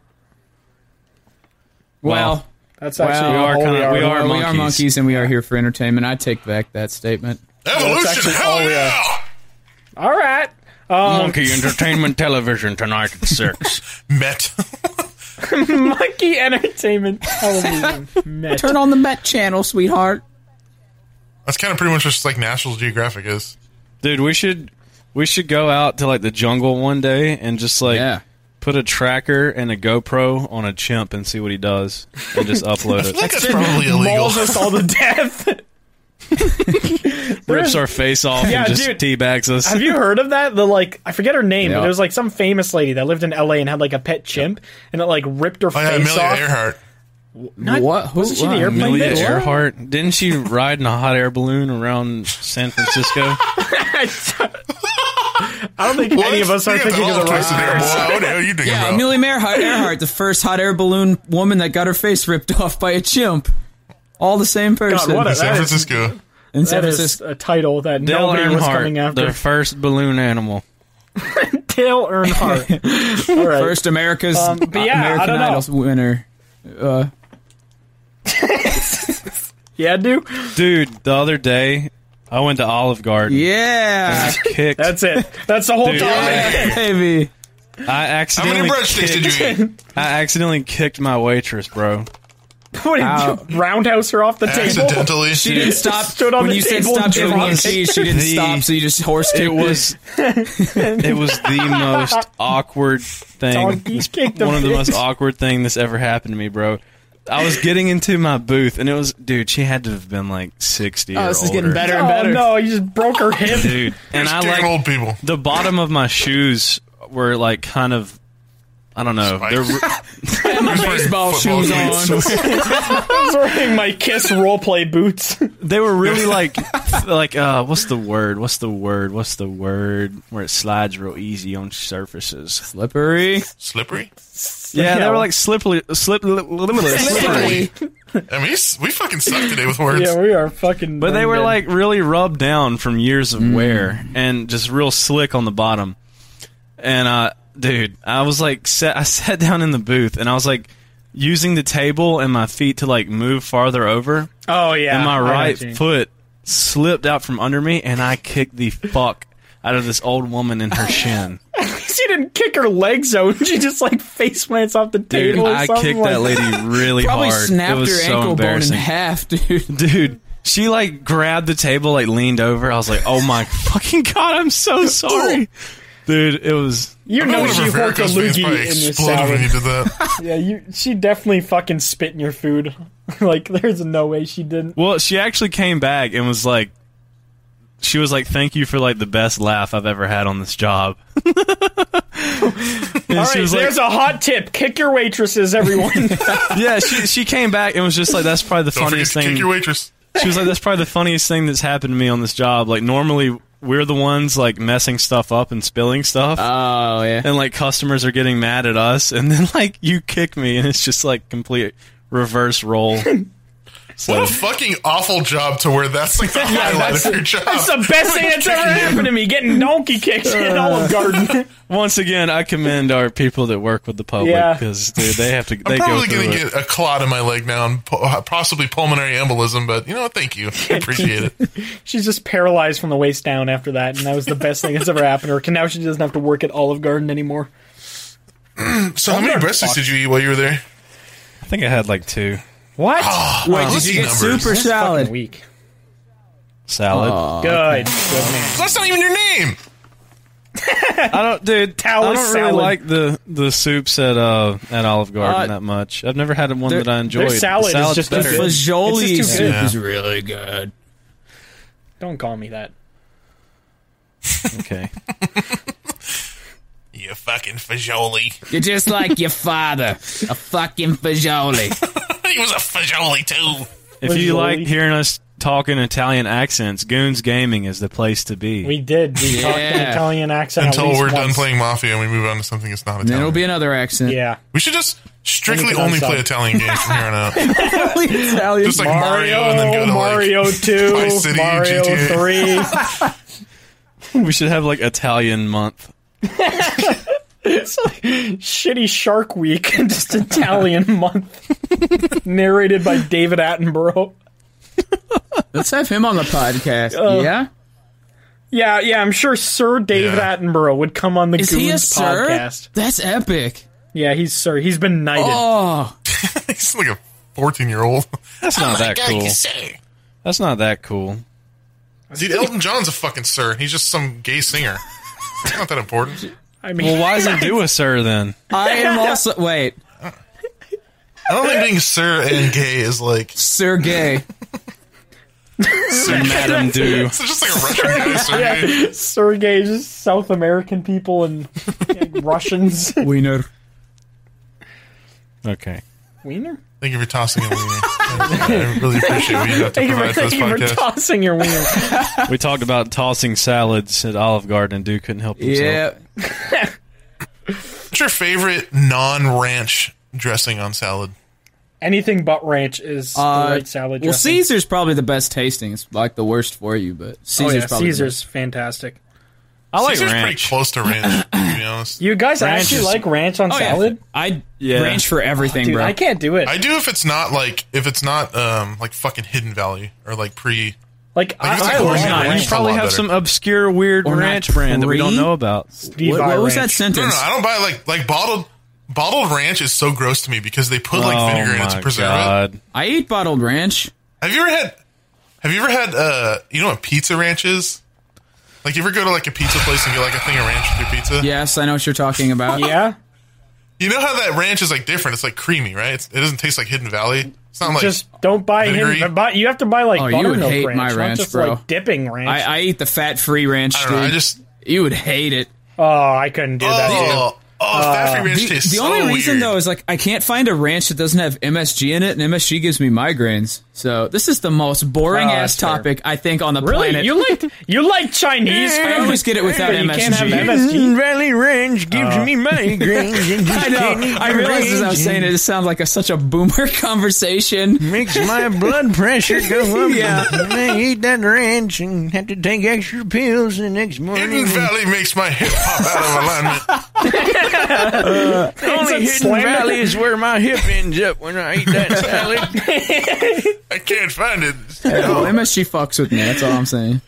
Well, That's actually well, all we are we are monkeys and we are here for entertainment. I take back that statement. Evolution. actually Hell all we yeah. All right. Monkey Entertainment Television tonight at 6. Met. Monkey Entertainment Television. Met. Turn on the Met channel, sweetheart. That's kind of pretty much just like National Geographic is. Dude, we should go out to like the jungle one day and just like Yeah. put a tracker and a GoPro on a chimp and see what he does and just upload I feel it. like that's probably illegal. Mauls us all to death. rips our face off and just teabags us. Have you heard of that? I forget her name, but it was like some famous lady that lived in LA and had like a pet chimp, and it like ripped her face Amelia off. Earhart. What? Wasn't she the airplane Amelia bitch? Earhart? Didn't she ride in a hot air balloon around San Francisco? I don't think any of us are thinking of the right person. What the hell are you thinking about? Amelia Earhart, the first hot air balloon woman that got her face ripped off by a chimp. All the same person. God, San Francisco. In San That is Francisco. a title that Dale nobody was coming Earnhardt, after. the first balloon animal. Dale Earnhardt. All right. First America's but yeah, I American don't know. Idol winner. Yeah, dude. Dude, the other day, I went to Olive Garden. Yeah. I kicked. That's it. That's the whole Dude, topic. Baby. I How accidentally many breadsticks did you eat? I accidentally kicked my waitress, bro. What did you roundhouse her off the table? Accidentally. She didn't stop. Stood on when the you said table stop and drinking dropped it. cheese, she didn't stop, so you just horse kicked It was the most awkward thing. Donkey kicked the One of the bitch. most awkward thing that's ever happened to me, bro. I was getting into my booth, and it was, dude, she had to have been like 60 or this is older. getting better and Oh better. no, you just broke her hip. Dude, and I Scaring like old people. the bottom of my shoes were like kind of, I don't know. Spikes. They're My baseball Football shoes cleats. on. I was wearing my Kiss roleplay boots. they were really like what's the word where it slides real easy on surfaces. Slippery. Slippery? Yeah, they were like slippery. I mean, we fucking suck today with words. Yeah, we are fucking. But they were dead. like really rubbed down from years of wear and just real slick on the bottom. And dude, I was like, I sat down in the booth and I was like using the table and my feet to like move farther over. Oh yeah, And my I know right what you mean. foot slipped out from under me and I kicked the fuck out of this old woman in her shin. She didn't kick her legs out. She just like face plants off the Dude, table. or I something kicked like that lady really Probably hard. It snapped was her so ankle bone in embarrassing. half, dude. Dude, she like grabbed the table, like leaned over. I was like, "Oh my fucking god, I'm so sorry." Dude, it was. You know she hooked a loogie in your exploded when you salad. did that. Yeah, she definitely fucking spit in your food. Like, there's no way she didn't. Well, she actually came back and was like, she was like, "Thank you for like the best laugh I've ever had on this job." And All she right, was like, there's a hot tip. Kick your waitresses, everyone. yeah, she came back and was just like, "That's probably the Don't forget funniest to kick thing." your waitress. She was like, "That's probably the funniest thing that's happened to me on this job. Like normally we're the ones like messing stuff up and spilling stuff." Oh, yeah. And like customers are getting mad at us, and then like you kick me, and it's just like complete reverse role. So, What a fucking awful job to where that's like the highlight of your job. That's the best thing that's ever happened to me. Getting donkey kicked in Olive Garden. once again, I commend our people that work with the public Yeah. because dude, they have to. I'm They go probably through going to it. get a clot in my leg now and possibly pulmonary embolism, but you know what? Thank you. I appreciate it. She's just paralyzed from the waist down after that, and that was the best thing that's ever happened to her. 'Cause now she doesn't have to work at Olive Garden anymore. So, how many breadsticks did you eat while you were there? I think I had like 2 What? Wait, let's did you see get numbers. super That's salad? fucking weak. salad. Good. Good man. That's not even your name. I don't, dude. Talus I don't really salad. like the soups at Olive Garden that much. I've never had one that I enjoyed. their salad is Salad's just better. as good. Fajoli It's just too soup good. is really good. Don't call me that. Okay. You fucking fajoli. You're just like your father, a fucking fajoli. He was a fajoli too. If you Fajoli. like hearing us talk in Italian accents, Goons Gaming is the place to be. We did. We talked in Yeah. Italian accent at Until least we're done once. playing Mafia and we move on to something that's not Then it'll Italian. be another accent. Yeah. We should just strictly Anything only else play on? Italian games from here on out. Italian. Just like Mario and then go to Mario like 2, Vice City, Mario GTA. 3. We should have like Italian month. It's like shitty Shark Week, just Italian month. Narrated by David Attenborough. Let's have him on the podcast. Yeah? Yeah, I'm sure Sir David Yeah. Attenborough would come on the Is he a Goons sir? podcast. That's epic. Yeah, he's Sir. He's been knighted. Oh, He's like a 14-year-old. That's not that cool. That's not that cool. Dude, Elton John's a fucking sir. He's just some gay singer. It's not that important. I mean, Well, why does he do a sir then? I am also. Wait, I don't think being sir and gay is like. Sir Gay. Madame Do. It's just like a Russian guy, Sergey. Yeah, Sergey, just South American people and Russians. Wiener. Okay. Wiener? Thank you for tossing a wiener. I really appreciate what you have to provide for this Thank you for podcast. tossing your wiener. We talked about tossing salads at Olive Garden, and Dude couldn't help himself. Yeah. What's your favorite non-ranch dressing on salad? Anything but ranch is the right salad dressing. Well, Caesar's probably the best tasting. It's like the worst for you, but Caesar's probably Caesar's fantastic. I like Caesar's pretty ranch. close to ranch, to be honest. You guys Ranch actually is- like ranch on salad? I ranch for everything, Dude, bro. I can't do it. I do if it's not like fucking Hidden Valley or like pre. Like, Like, it's I like love Louisiana ranch. ranch. You probably a lot have better. some obscure, weird Or not ranch brand that we don't pre? know about. Levi What was that ranch. No, sentence? I don't buy like bottled ranch is so gross to me because they put like vinegar in it to preserve it. God. I eat bottled ranch. Have you ever had you know what pizza ranch is? Like, you ever go to like a pizza place and get like a thing of ranch with your pizza? Yes, I know what you're talking about. Yeah? You know how that ranch is like different? It's like creamy, right? It doesn't taste like Hidden Valley. It's not like Just don't buy vinegary. him. You have to buy like Oh, you would buttermilk hate ranch, my not ranch, just bro. like dipping ranch. I eat the fat-free ranch, I don't know. dude. I just You would hate it. oh, I couldn't do that. fat-free ranch tastes The so only reason, weird. though, is like I can't find a ranch that doesn't have MSG in it, and MSG gives me migraines. So this is the most boring ass that's fair. topic I think on the Really? planet. You like Chinese I food? always get it without but you MSG. can't have MSG? Valley Ranch gives me migraines. I know. I realized as I was saying it sounds like such a boomer conversation. Makes my blood pressure go up. Yeah. And I eat that ranch and have to take extra pills the next morning. Hidden Valley makes my hip pop out of alignment. Only It's a Hidden slam- Valley is where my hip ends up when I eat that salad. I can't find it. Well, MSG fucks with me. That's all I'm saying.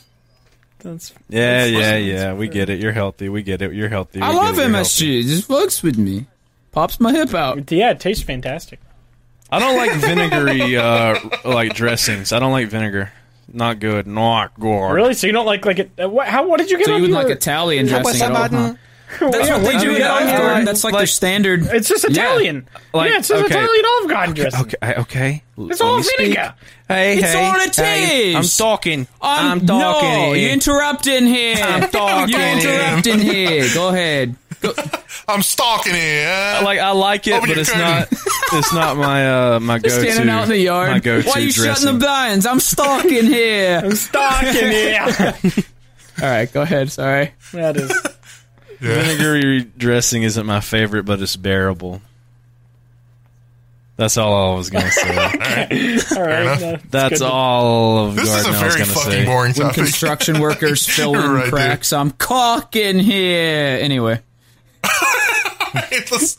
Yeah. We get it. You're healthy. We get it. You're healthy. I love MSG. It just fucks with me. Pops my hip out. Yeah, it tastes fantastic. I don't like vinegary like dressings. I don't like vinegar. Not good. Not good. Really? So you don't like it? What did you get So on you would your... like Italian dressing at all, huh? That's Yeah, what they what do do in you Olive got? Garden. That's like their standard. It's just Italian. Like, yeah, it's just okay. Italian Olive Garden dressing. Okay. It's all vinegar. Hey, It's all it hey, I'm is. talking. No, here. you're interrupting here. I'm talking You're here. interrupting here. Go ahead. I'm stalking it. I like it, Open but your it's curtain. not. It's not my my Just go-to. standing out in the yard. My go-to Why are you dressing. shutting the blinds? I'm stalking here. Stalking it. All right, go ahead. Sorry. That is. Vinegary dressing isn't my favorite, but it's bearable. That's all I was gonna say. All right. enough. That's good. all of This is a Garden I was very gonna fucking say. boring When topic. construction workers fill You're in right, dude. cracks, I'm caulking here. Anyway. let's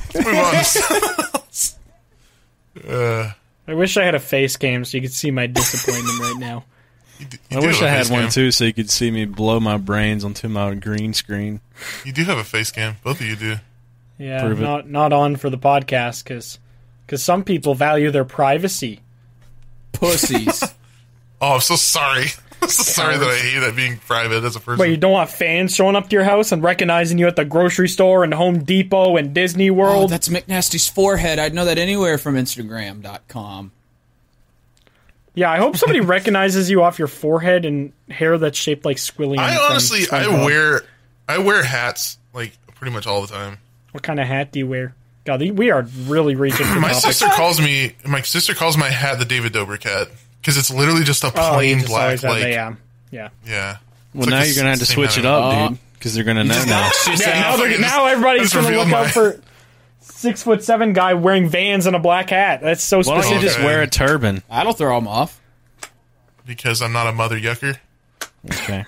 move on. I wish I had a face cam so you could see my disappointment right now. I wish I had one too, so you could see me blow my brains onto my green screen. You do have a face cam. Both of you do. Yeah, Prove it. not on for the podcast because some people value their privacy. Pussies. Oh, I'm so sorry. I'm so sorry that I hate that being private as a person. But you don't want fans showing up to your house and recognizing you at the grocery store and Home Depot and Disney Oh, World. that's McNasty's forehead. I'd know that anywhere from Instagram.com. Yeah, I hope somebody recognizes you off your forehead and hair that's shaped like Squilliam. I from honestly, SpongeBob. I wear hats like pretty much all the time. What kind of hat do you wear? God, we are really reaching for My topics. sister calls my hat the David Dobrik hat because it's literally just a Oh, you plain just black. always have Like, the, yeah. yeah. Well, It's now like you're gonna have to same switch it pattern. up, dude, because they're gonna know now. Yeah, now everybody's just going to revealed look my- out for 6'7" guy wearing Vans and a black hat. That's so Why don't specific. you just wear a turban? That'll throw them off. because I'm not a mother yucker. Okay,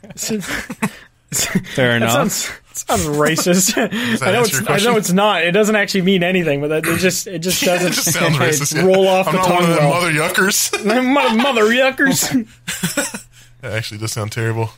fair That enough. sounds racist. I know answer your it's. I question? know it's not. It doesn't actually mean anything, but it just doesn't It just sounds racist. Yeah. roll off I'm the not one tongue of them well. mother yuckers. Mother yuckers. That actually does sound terrible.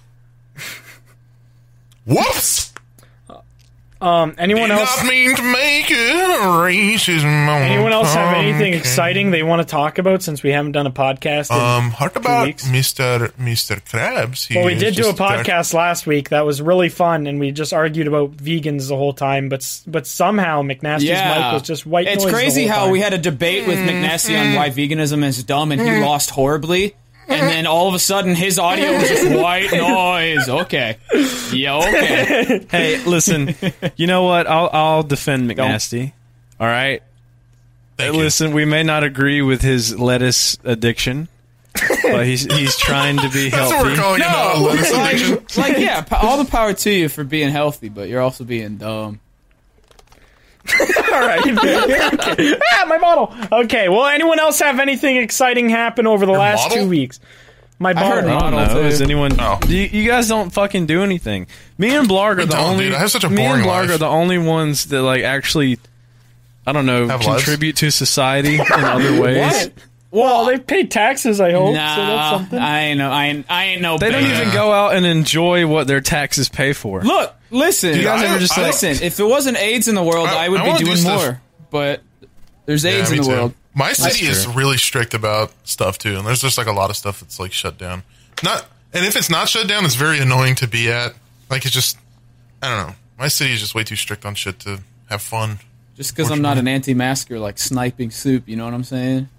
Whoops! Anyone Did else? not mean to make it racism. Anyone else have anything exciting they want to talk about since we haven't done a podcast? In What about weeks? Mr. Krabs? He well, we is did do a just podcast last week that was really fun, and we just argued about vegans the whole time. But somehow McNasty's mic was just white noise. It's the crazy whole how time. we had a debate with McNasty on why veganism is dumb, and he lost horribly. and then all of a sudden his audio was just white noise. Okay. Yeah, okay. Hey, listen, you know what? I'll defend McNasty. All right? Listen, we may not agree with his lettuce addiction, but he's trying to be healthy. That's what we're calling it, not a lettuce addiction. Like, yeah, all the power to you for being healthy, but you're also being dumb. All right. Okay. My bottle. Okay. Well, anyone else have anything exciting happen over the last model? 2 weeks? My bottle. I don't know. Is anyone? Oh. You guys don't fucking do anything. Me and Blarg are the only. Dude, I have such a me and boring Blarg life. are the only ones that like actually, I don't know, Have contribute to society in other ways. What? Well, they pay taxes, I hope. Nah, so that's something. I ain't no. They don't bear. even go out and enjoy what their taxes pay for. Look, listen. Dude, you guys ever just like, listen, if there wasn't AIDS in the world, I would be wanna do doing stuff. more. But there's AIDS me in the too. world. My city is true. really strict about stuff too, and there's just like a lot of stuff that's like shut down. And if it's not shut down, it's very annoying to be at. Like it's just, I don't know. My city is just way too strict on shit to have fun. Just because I'm not an anti-masker like sniping soup, you know what I'm saying?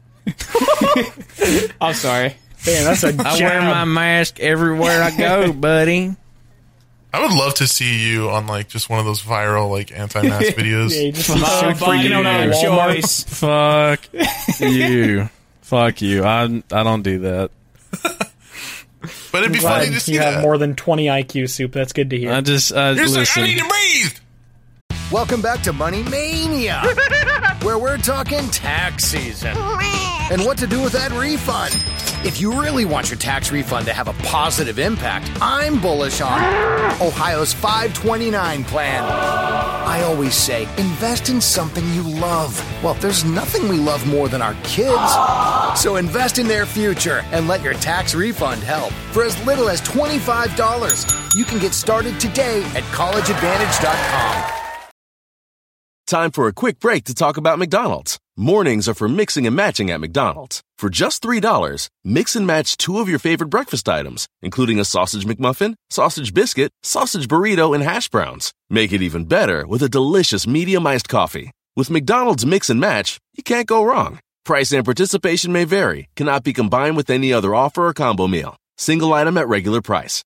I'm sorry. Damn, that's a I wear my mask everywhere I go, buddy. I would love to see you on like just one of those viral like anti-mask videos. Yeah, you just Fine, no choice. Fuck you. Fuck you. I don't do that. But it'd be funny to Glad see you have that. more than 20 IQ, Soup. That's good to hear. I just You're just like, I listen. need to breathe. Welcome back to Money Mania, where we're talking tax season and what to do with that refund. If you really want your tax refund to have a positive impact, I'm bullish on Ohio's 529 plan. I always say, invest in something you love. Well, there's nothing we love more than our kids. So invest in their future and let your tax refund help. For as little as $25, you can get started today at collegeadvantage.com. Time for a quick break to talk about McDonald's. Mornings are for mixing and matching at McDonald's. For just $3, mix and match 2 of your favorite breakfast items, including a sausage McMuffin, sausage biscuit, sausage burrito, and hash browns. Make it even better with a delicious medium iced coffee. With McDonald's Mix and Match, you can't go wrong. Price and participation may vary, cannot be combined with any other offer or combo meal. Single item at regular price.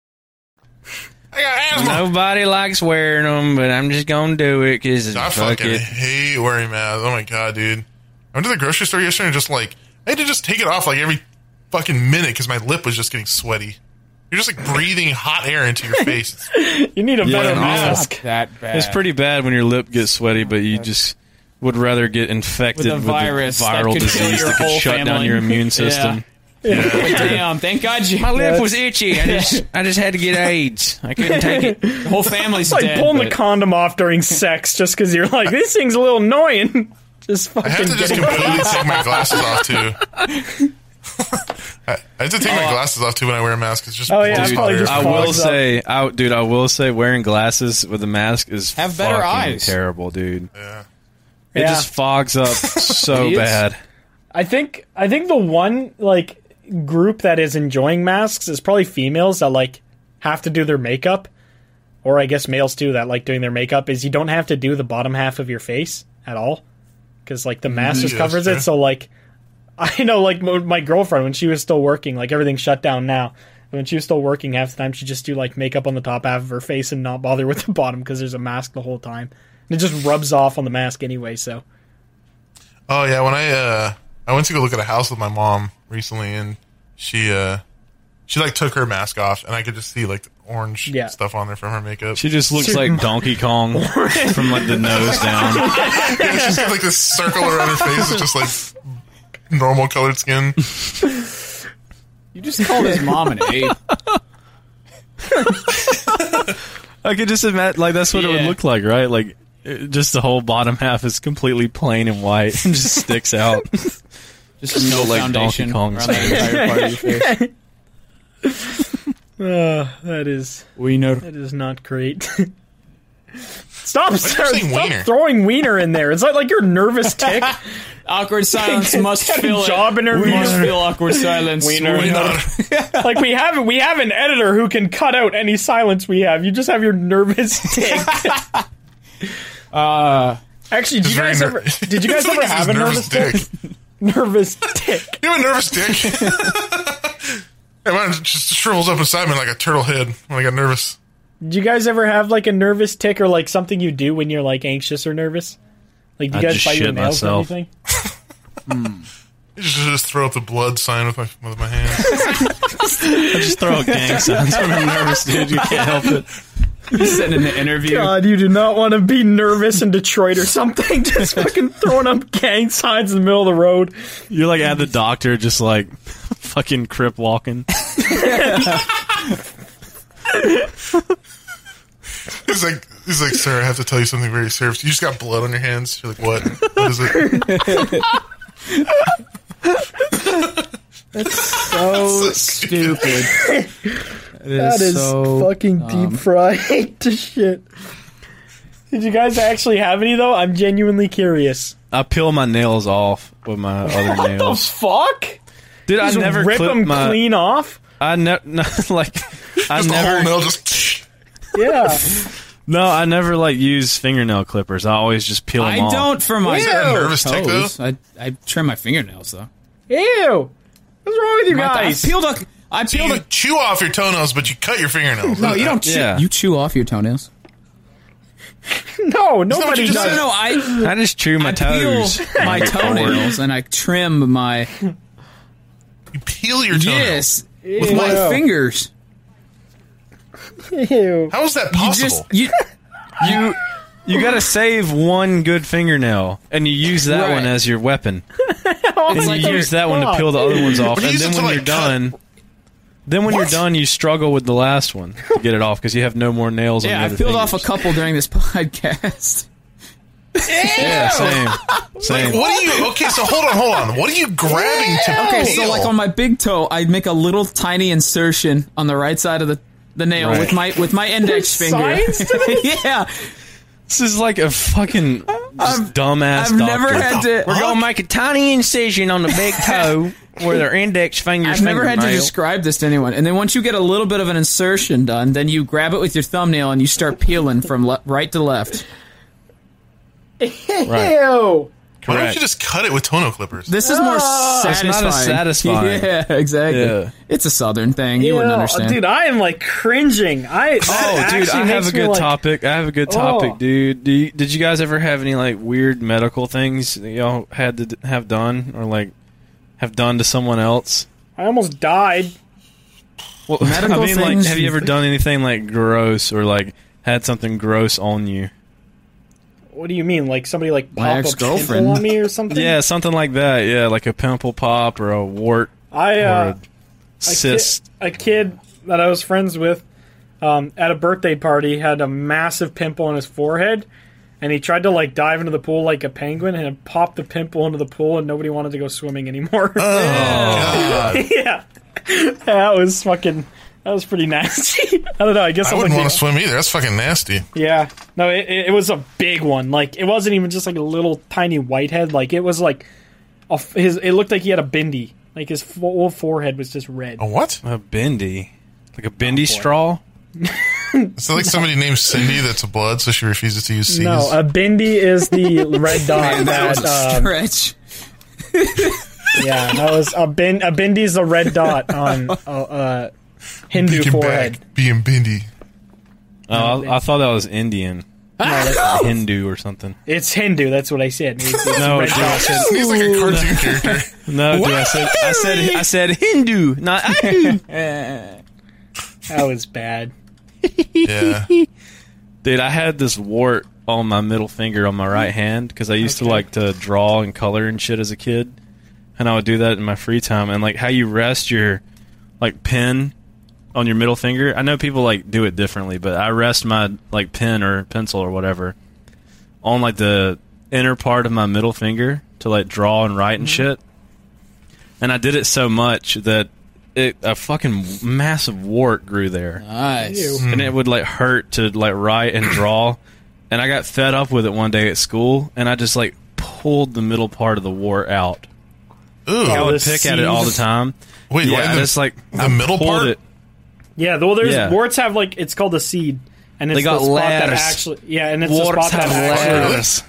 I got asthma. Nobody likes wearing them, but I'm just gonna do it because I fuck fucking it. hate wearing masks. Oh my god, dude. I went to the grocery store yesterday and just like, I had to just take it off like every fucking minute because my lip was just getting sweaty. You're just like breathing hot air into your face. You need a better no. mask. Not that bad. It's pretty bad when your lip gets sweaty, but you just would rather get infected With a with virus a that viral could kill disease your that could whole shut down family. your immune system. But damn, thank God you. My lip was itchy. I just had to get AIDS. I couldn't take it. The whole family's It's like dead. pulling but- the condom off during sex just because you're like, this thing's a little annoying. Just I fucking have to just get it. completely take my glasses off too. I have to take my glasses off too when I wear a mask. It's just Oh, yeah, blows it's hot probably air. just I fogs will up. say, I will say, wearing glasses with a mask is Have better fucking eyes. terrible, dude. Yeah. It Yeah. just fogs up so Idiots. bad. I think the one like group that is enjoying masks is probably females that like have to do their makeup, or I guess males too that like doing their makeup. Is you don't have to do the bottom half of your face at all because like the mask just Yes, covers yeah. it. So like I know like my girlfriend when she was still working, like everything's shut down now. When she was still working, half the time she'd just do like makeup on the top half of her face and not bother with the bottom because there's a mask the whole time. And it just rubs off on the mask anyway. So Oh yeah, when I went to go look at a house with my mom recently, and she like took her mask off, and I could just see like the orange Yeah. stuff on there from her makeup. She just looks like Donkey Kong from like the nose down. Yeah, she's got like this circle around her face. It's just like normal colored skin. You just called his mom an ape. I could just imagine, like, that's what it would Yeah. look like, right? Like, just the whole bottom half is completely plain and white and just sticks out. Just no like foundation Donkey Kong around that entire part of your face. that is Wiener. that is not great. Stop saying wiener? throwing wiener in there. It's like you're a nervous tick. Awkward silence must Got a fill job it. interview. Must fill awkward silence. Wiener. Wiener. Like we have an editor who can cut out any silence we have. You just have your nervous tick. Actually, It's very did you guys I feel ever like it's have his a nervous tick? Nervous tick. You have a nervous dick? Yeah, mine just shrivels up inside me like a turtle head when I get nervous. Did you guys ever have like a nervous tick or like something you do when you're like anxious or nervous? Like, do you guys bite your nails or anything? I just throw up the blood sign with my hands. I just throw up gang signs when I'm nervous, dude. You can't help it. You're sitting in the interview. God, you do not want to be nervous in Detroit or something. Just fucking throwing up gang signs in the middle of the road. You're like at the doctor, just like fucking crip walking. He's like, sir, I have to tell you something very serious. You just got blood on your hands. You're like, what? What is it? That's so stupid. That is so fucking deep fried to shit. Did you guys actually have any though? I'm genuinely curious. I peel my nails off with my other nails. What the fuck? Dude, Just I never rip clip them my, clean off. I never like. I Just the never. whole nail just... Yeah. No, I never like use fingernail clippers. I always just peel them off. I don't for my Is that a nervous tick, though? toes. I trim my fingernails though. Ew. What's wrong with you I guys? peeled You chew off your toenails, but you cut your fingernails. No, you don't. Yeah. You chew off your toenails. No, nobody just does. said? No, I just chew my toes. peel my toenails and I trim my You peel your toenails. yes with my fingers. Ew. How is that possible? You gotta save one good fingernail, and you use that Right. one as your weapon. And like you a use that one to fuck. peel the other ones off. But you And use then it to, when like, you're done, you're done, you struggle with the last one to get it off because you have no more nails on Yeah, the I other peeled off a fingers. couple during this podcast. Yeah, same. Like, what are you... Okay, so hold on. What are you grabbing to Okay, peel? so like on my big toe, I'd make a little tiny insertion on the right side of the nail Right. with my index finger. Science to this? Yeah, This is like a fucking just dumbass I've doctor. never had to. We're gonna make a tiny incision on the big toe where their index finger's I've never had to fingernail. describe this to anyone. And then once you get a little bit of an insertion done, then you grab it with your thumbnail and you start peeling from right to left. Right. Ew. Why don't Correct. you just cut it with toenail clippers? This is more satisfying. It's not as satisfying. Yeah, exactly. Yeah. It's a southern thing. You wouldn't Ew. understand. Dude, I am like cringing. Oh, dude, I have a good topic. I have a good topic, Oh. dude. Did you guys ever have any like weird medical things that y'all had to have done or like have done to someone else? I almost died. Well, Medical I mean, like, things? have you ever done anything like gross or like had something gross on you? What do you mean? Like somebody like My pop a ex-girlfriend. pimple on me or something? Yeah, something like that. Yeah, like a pimple pop or a wart I or a a cyst. kid that I was friends with at a birthday party had a massive pimple on his forehead, and he tried to like dive into the pool like a penguin and it popped the pimple into the pool, and nobody wanted to go swimming anymore. God. Yeah, that was pretty nasty. I don't know. I guess I I'm wouldn't like, want to swim either. That's fucking nasty. yeah, no, it was a big one. Like it wasn't even just like a little tiny whitehead. Like it was like it looked like he had a bindi. Like his whole forehead was just red. A what? A bendy. Like a bendy straw? Is that like somebody named Cindy that's a blood, so she refuses to use C's? No, a bindi is the red dot. that was a stretch. Yeah, that was a bindi's a red dot on Hindu Taking forehead. back being Bindi. Oh, I thought that was Indian. Hindu or something. It's Hindu. That's what I said. It's No, red dude, dot. He's like a cartoon character. No, dude, I said Hindu, not Hindu. That was bad. Yeah. Dude, I had this wart on my middle finger on my right hand because I used to like to draw and color and shit as a kid, and I would do that in my free time. And like how you rest your like pen on your middle finger. I know people like do it differently, but I rest my like pen or pencil or whatever on like the inner part of my middle finger to like draw and write and shit. And I did it so much that a fucking massive wart grew there. Nice. And it would like hurt to like write and draw. And I got fed up with it one day at school, and I just like pulled the middle part of the wart out. Ooh. I would the pick at it all the time. Wait, Yeah, why I just like the I middle pulled part? it. Yeah, well, there's Yeah. warts have like it's called a seed, and it's They got the spot that letters. actually and it's Warts the spot that have actually letters.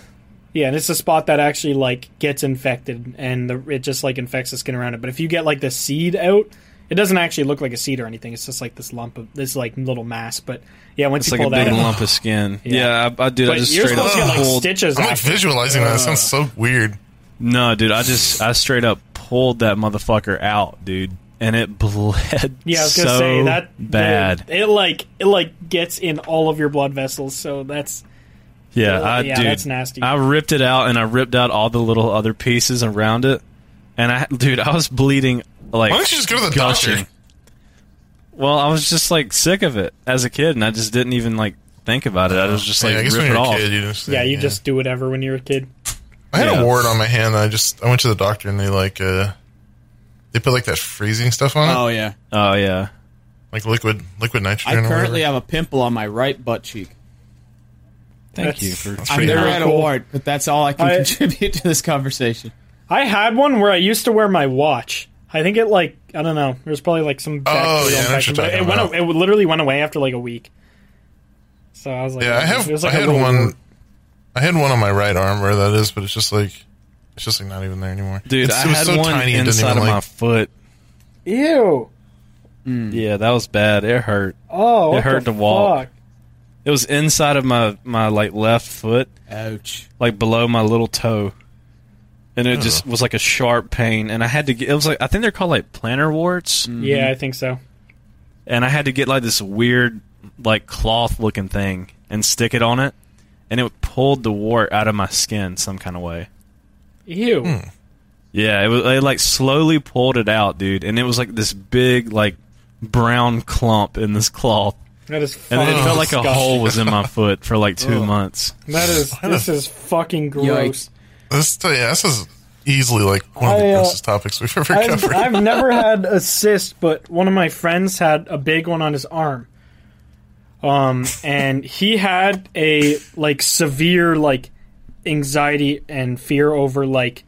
Yeah, and it's a spot that actually like gets infected, and it just like infects the skin around it. But if you get like the seed out, it doesn't actually look like a seed or anything. It's just like this lump of this like little mass. But yeah, once it's you like pull a that big out, lump of skin. Yeah, I did. But I just you're straight up supposed to get like pulled. stitches. I'm like after. visualizing that. It sounds so weird. No, dude, I straight up pulled that motherfucker out, dude, and it bled. Yeah, I was gonna so say that bad. It like gets in all of your blood vessels, so that's Dude, that's nasty. I ripped it out, and I ripped out all the little other pieces around it, and I was bleeding like. Why don't you just go to the gushing. doctor? Well, I was just like sick of it as a kid, and I just didn't even like think about it. I was just like, I guess rip when it you're off. a kid, you just do whatever when you're a kid. I had a wart on my hand. I went to the doctor, and they they put like that freezing stuff on it. Oh yeah. Oh yeah. Like liquid nitrogen. I currently have a pimple on my right butt cheek. Thank you for. I've never had a wart, but that's all I can contribute to this conversation. I had one where I used to wear my watch. I think it I don't know. There was probably like some bacterial infection, but it literally went away after like a week. So I was like, yeah, I had one. Wart. I had one on my right arm where that is, but it's just like not even there anymore. Dude, I had so one tiny inside of my foot. Ew. Yeah, that was bad. It hurt. Oh, it hurt to walk. It was inside of my like left foot. Ouch. Like below my little toe. And it just was like a sharp pain, and I had to get. It was like, I think they're called like plantar warts. Mm-hmm. Yeah, I think so. And I had to get like this weird like cloth looking thing and stick it on it, and it pulled the wart out of my skin some kind of way. Ew. Yeah, it like slowly pulled it out, dude, and it was like this big like brown clump in this cloth. That is and it felt like disgusting. a hole was in my foot for like 2 months. This is fucking gross. This is easily like one of the grossest topics we've ever covered. I've never had a cyst, but one of my friends had a big one on his arm. And he had a like severe like anxiety and fear over like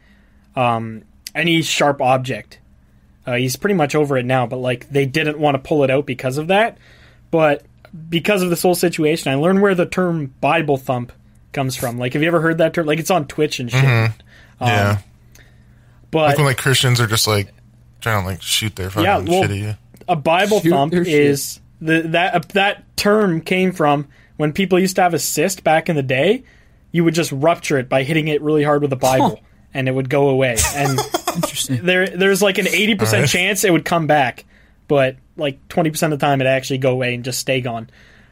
any sharp object. He's pretty much over it now, but like they didn't want to pull it out because of that. But because of this whole situation, I learned where the term Bible thump comes from. Like, have you ever heard that term? Like, it's on Twitch and shit. Mm-hmm. Yeah. But like when like Christians are just like trying to like shoot their fucking shit at you. A Bible thump is that term came from when people used to have a cyst back in the day. You would just rupture it by hitting it really hard with a Bible, and it would go away. And there's like an 80% chance it would come back, but like 20% of the time it actually go away and just stay gone.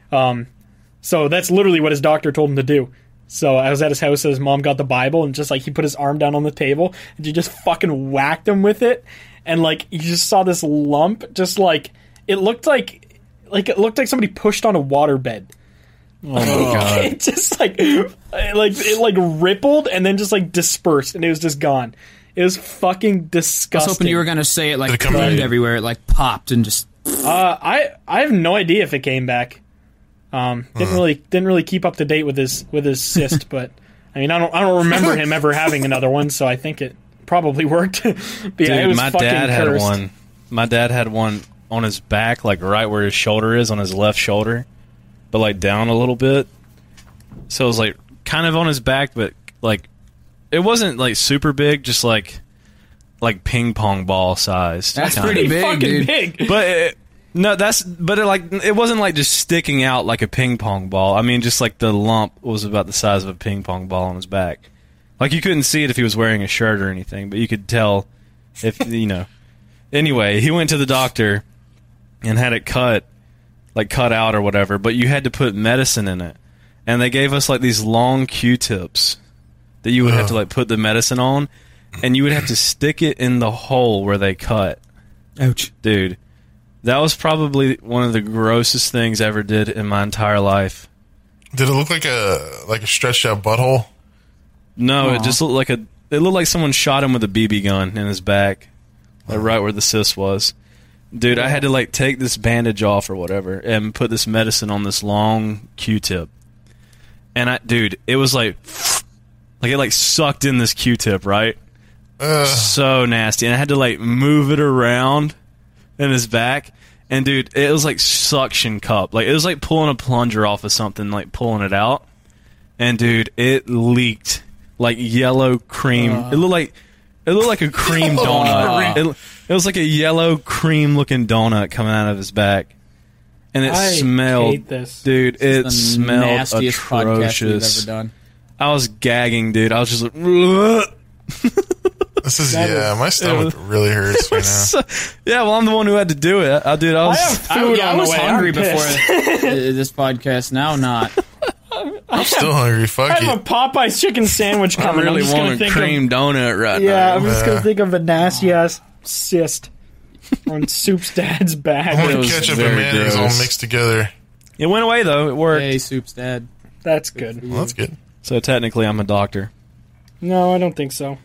So that's literally what his doctor told him to do. So I was at his house, and his mom got the Bible, and just like he put his arm down on the table, and you just fucking whacked him with it, and like you just saw this lump, just like it looked like somebody pushed on a waterbed. Oh my god! It just like rippled and then just like dispersed, and it was just gone. It was fucking disgusting. I was hoping you were gonna say it like cleaned everywhere. It like popped and just. I have no idea if it came back. Didn't really keep up to date with his cyst, but I mean I don't remember him ever having another one, so I think it probably worked. But dude, yeah, it was my fucking dad had cursed. one. My dad had one on his back, like right where his shoulder is, on his left shoulder, but like down a little bit. So it was like kind of on his back, but like it wasn't like super big, just like ping pong ball size. That's pretty big, dude. Big. But it wasn't like just sticking out like a ping pong ball. I mean, just like the lump was about the size of a ping pong ball on his back. Like you couldn't see it if he was wearing a shirt or anything, but you could tell if you know. Anyway, he went to the doctor and had it cut out or whatever, but you had to put medicine in it. And they gave us like these long Q-tips that you would have to like put the medicine on, and you would have to stick it in the hole where they cut. Ouch. Dude, that was probably one of the grossest things I ever did in my entire life. Did it look like a stretched out butthole? No, it just looked like someone shot him with a BB gun in his back, like right where the cyst was. Dude, I had to like take this bandage off or whatever and put this medicine on this long Q-tip. And it was like it like sucked in this Q-tip, right? So nasty. And I had to like move it around in his back. And dude, it was like suction cup. Like it was like pulling a plunger off of something, like pulling it out. And dude, it leaked like yellow cream. It looked like a cream donut. It was like a yellow cream looking donut coming out of his back. And it smelled, hate this. dude. It the smelled nastiest podcast we've atrocious. ever done. I was gagging, dude. I was just like, ugh. This is my stomach really hurts right now. Yeah, well, I'm the one who had to do it. I was hungry before this podcast. Now not. I'm still hungry. Fuck I it. have a Popeye's chicken sandwich coming. I really I'm just want gonna a think cream donut right now. Yeah, I'm just gonna think of a nasty ass cyst on Soup's dad's I bag. want ketchup and mayonnaise all mixed together. It went away though. It worked. Hey, Soup's dad. That's good. Well, that's good. So technically, I'm a doctor. No, I don't think so.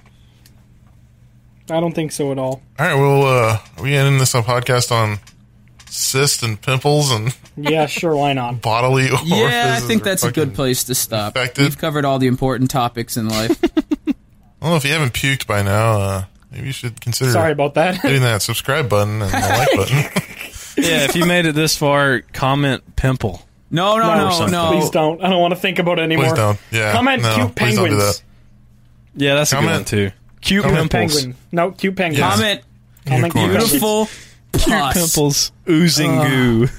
I don't think so at all. All right, well, we ending this podcast on cysts and pimples and Yeah, sure, why not? bodily orifices. Yeah, I think that's a good place to stop. infected. We've covered all the important topics in life. I don't know if you haven't puked by now. Maybe you should consider Sorry about that. hitting that subscribe button and the like button. Yeah, if you made it this far, comment pimple. No. Please don't. I don't want to think about it anymore. Please don't. Yeah. Comment no, cute please don't do penguins. that. Yeah, that's a good one Comment. too. Cute Comment pimples. Penguin. No, cute penguins. Yes. Comment Comment cute penguins. beautiful Cute pus. pimples oozing goo.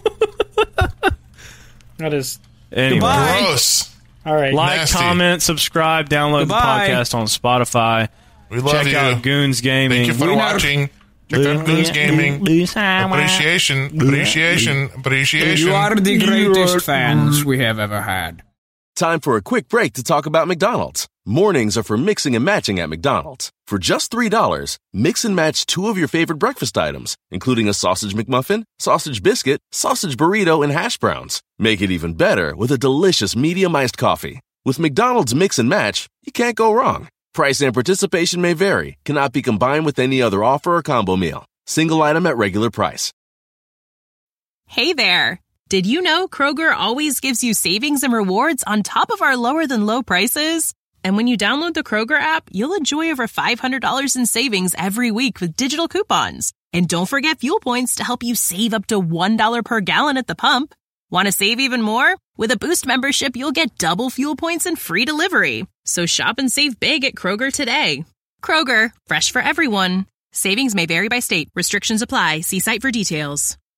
That is... Anyway, Goodbye. Gross. All right. like, Nasty. comment, subscribe, download Goodbye. the podcast on Spotify. We love Check you. out Goons Gaming. Thank you for watching. Check out Goons Gaming. Appreciation. You are the greatest fans we have ever had. Time for a quick break to talk about McDonald's. Mornings are for mixing and matching at McDonald's. For just $3, mix and match 2 of your favorite breakfast items, including a sausage McMuffin, sausage biscuit, sausage burrito, and hash browns. Make it even better with a delicious medium iced coffee. With McDonald's Mix and Match, you can't go wrong. Price and participation may vary, cannot be combined with any other offer or combo meal. Single item at regular price. Hey there. Did you know Kroger always gives you savings and rewards on top of our lower than low prices? And when you download the Kroger app, you'll enjoy over $500 in savings every week with digital coupons. And don't forget fuel points to help you save up to $1 per gallon at the pump. Want to save even more? With a Boost membership, you'll get double fuel points and free delivery. So shop and save big at Kroger today. Kroger, fresh for everyone. Savings may vary by state. Restrictions apply. See site for details.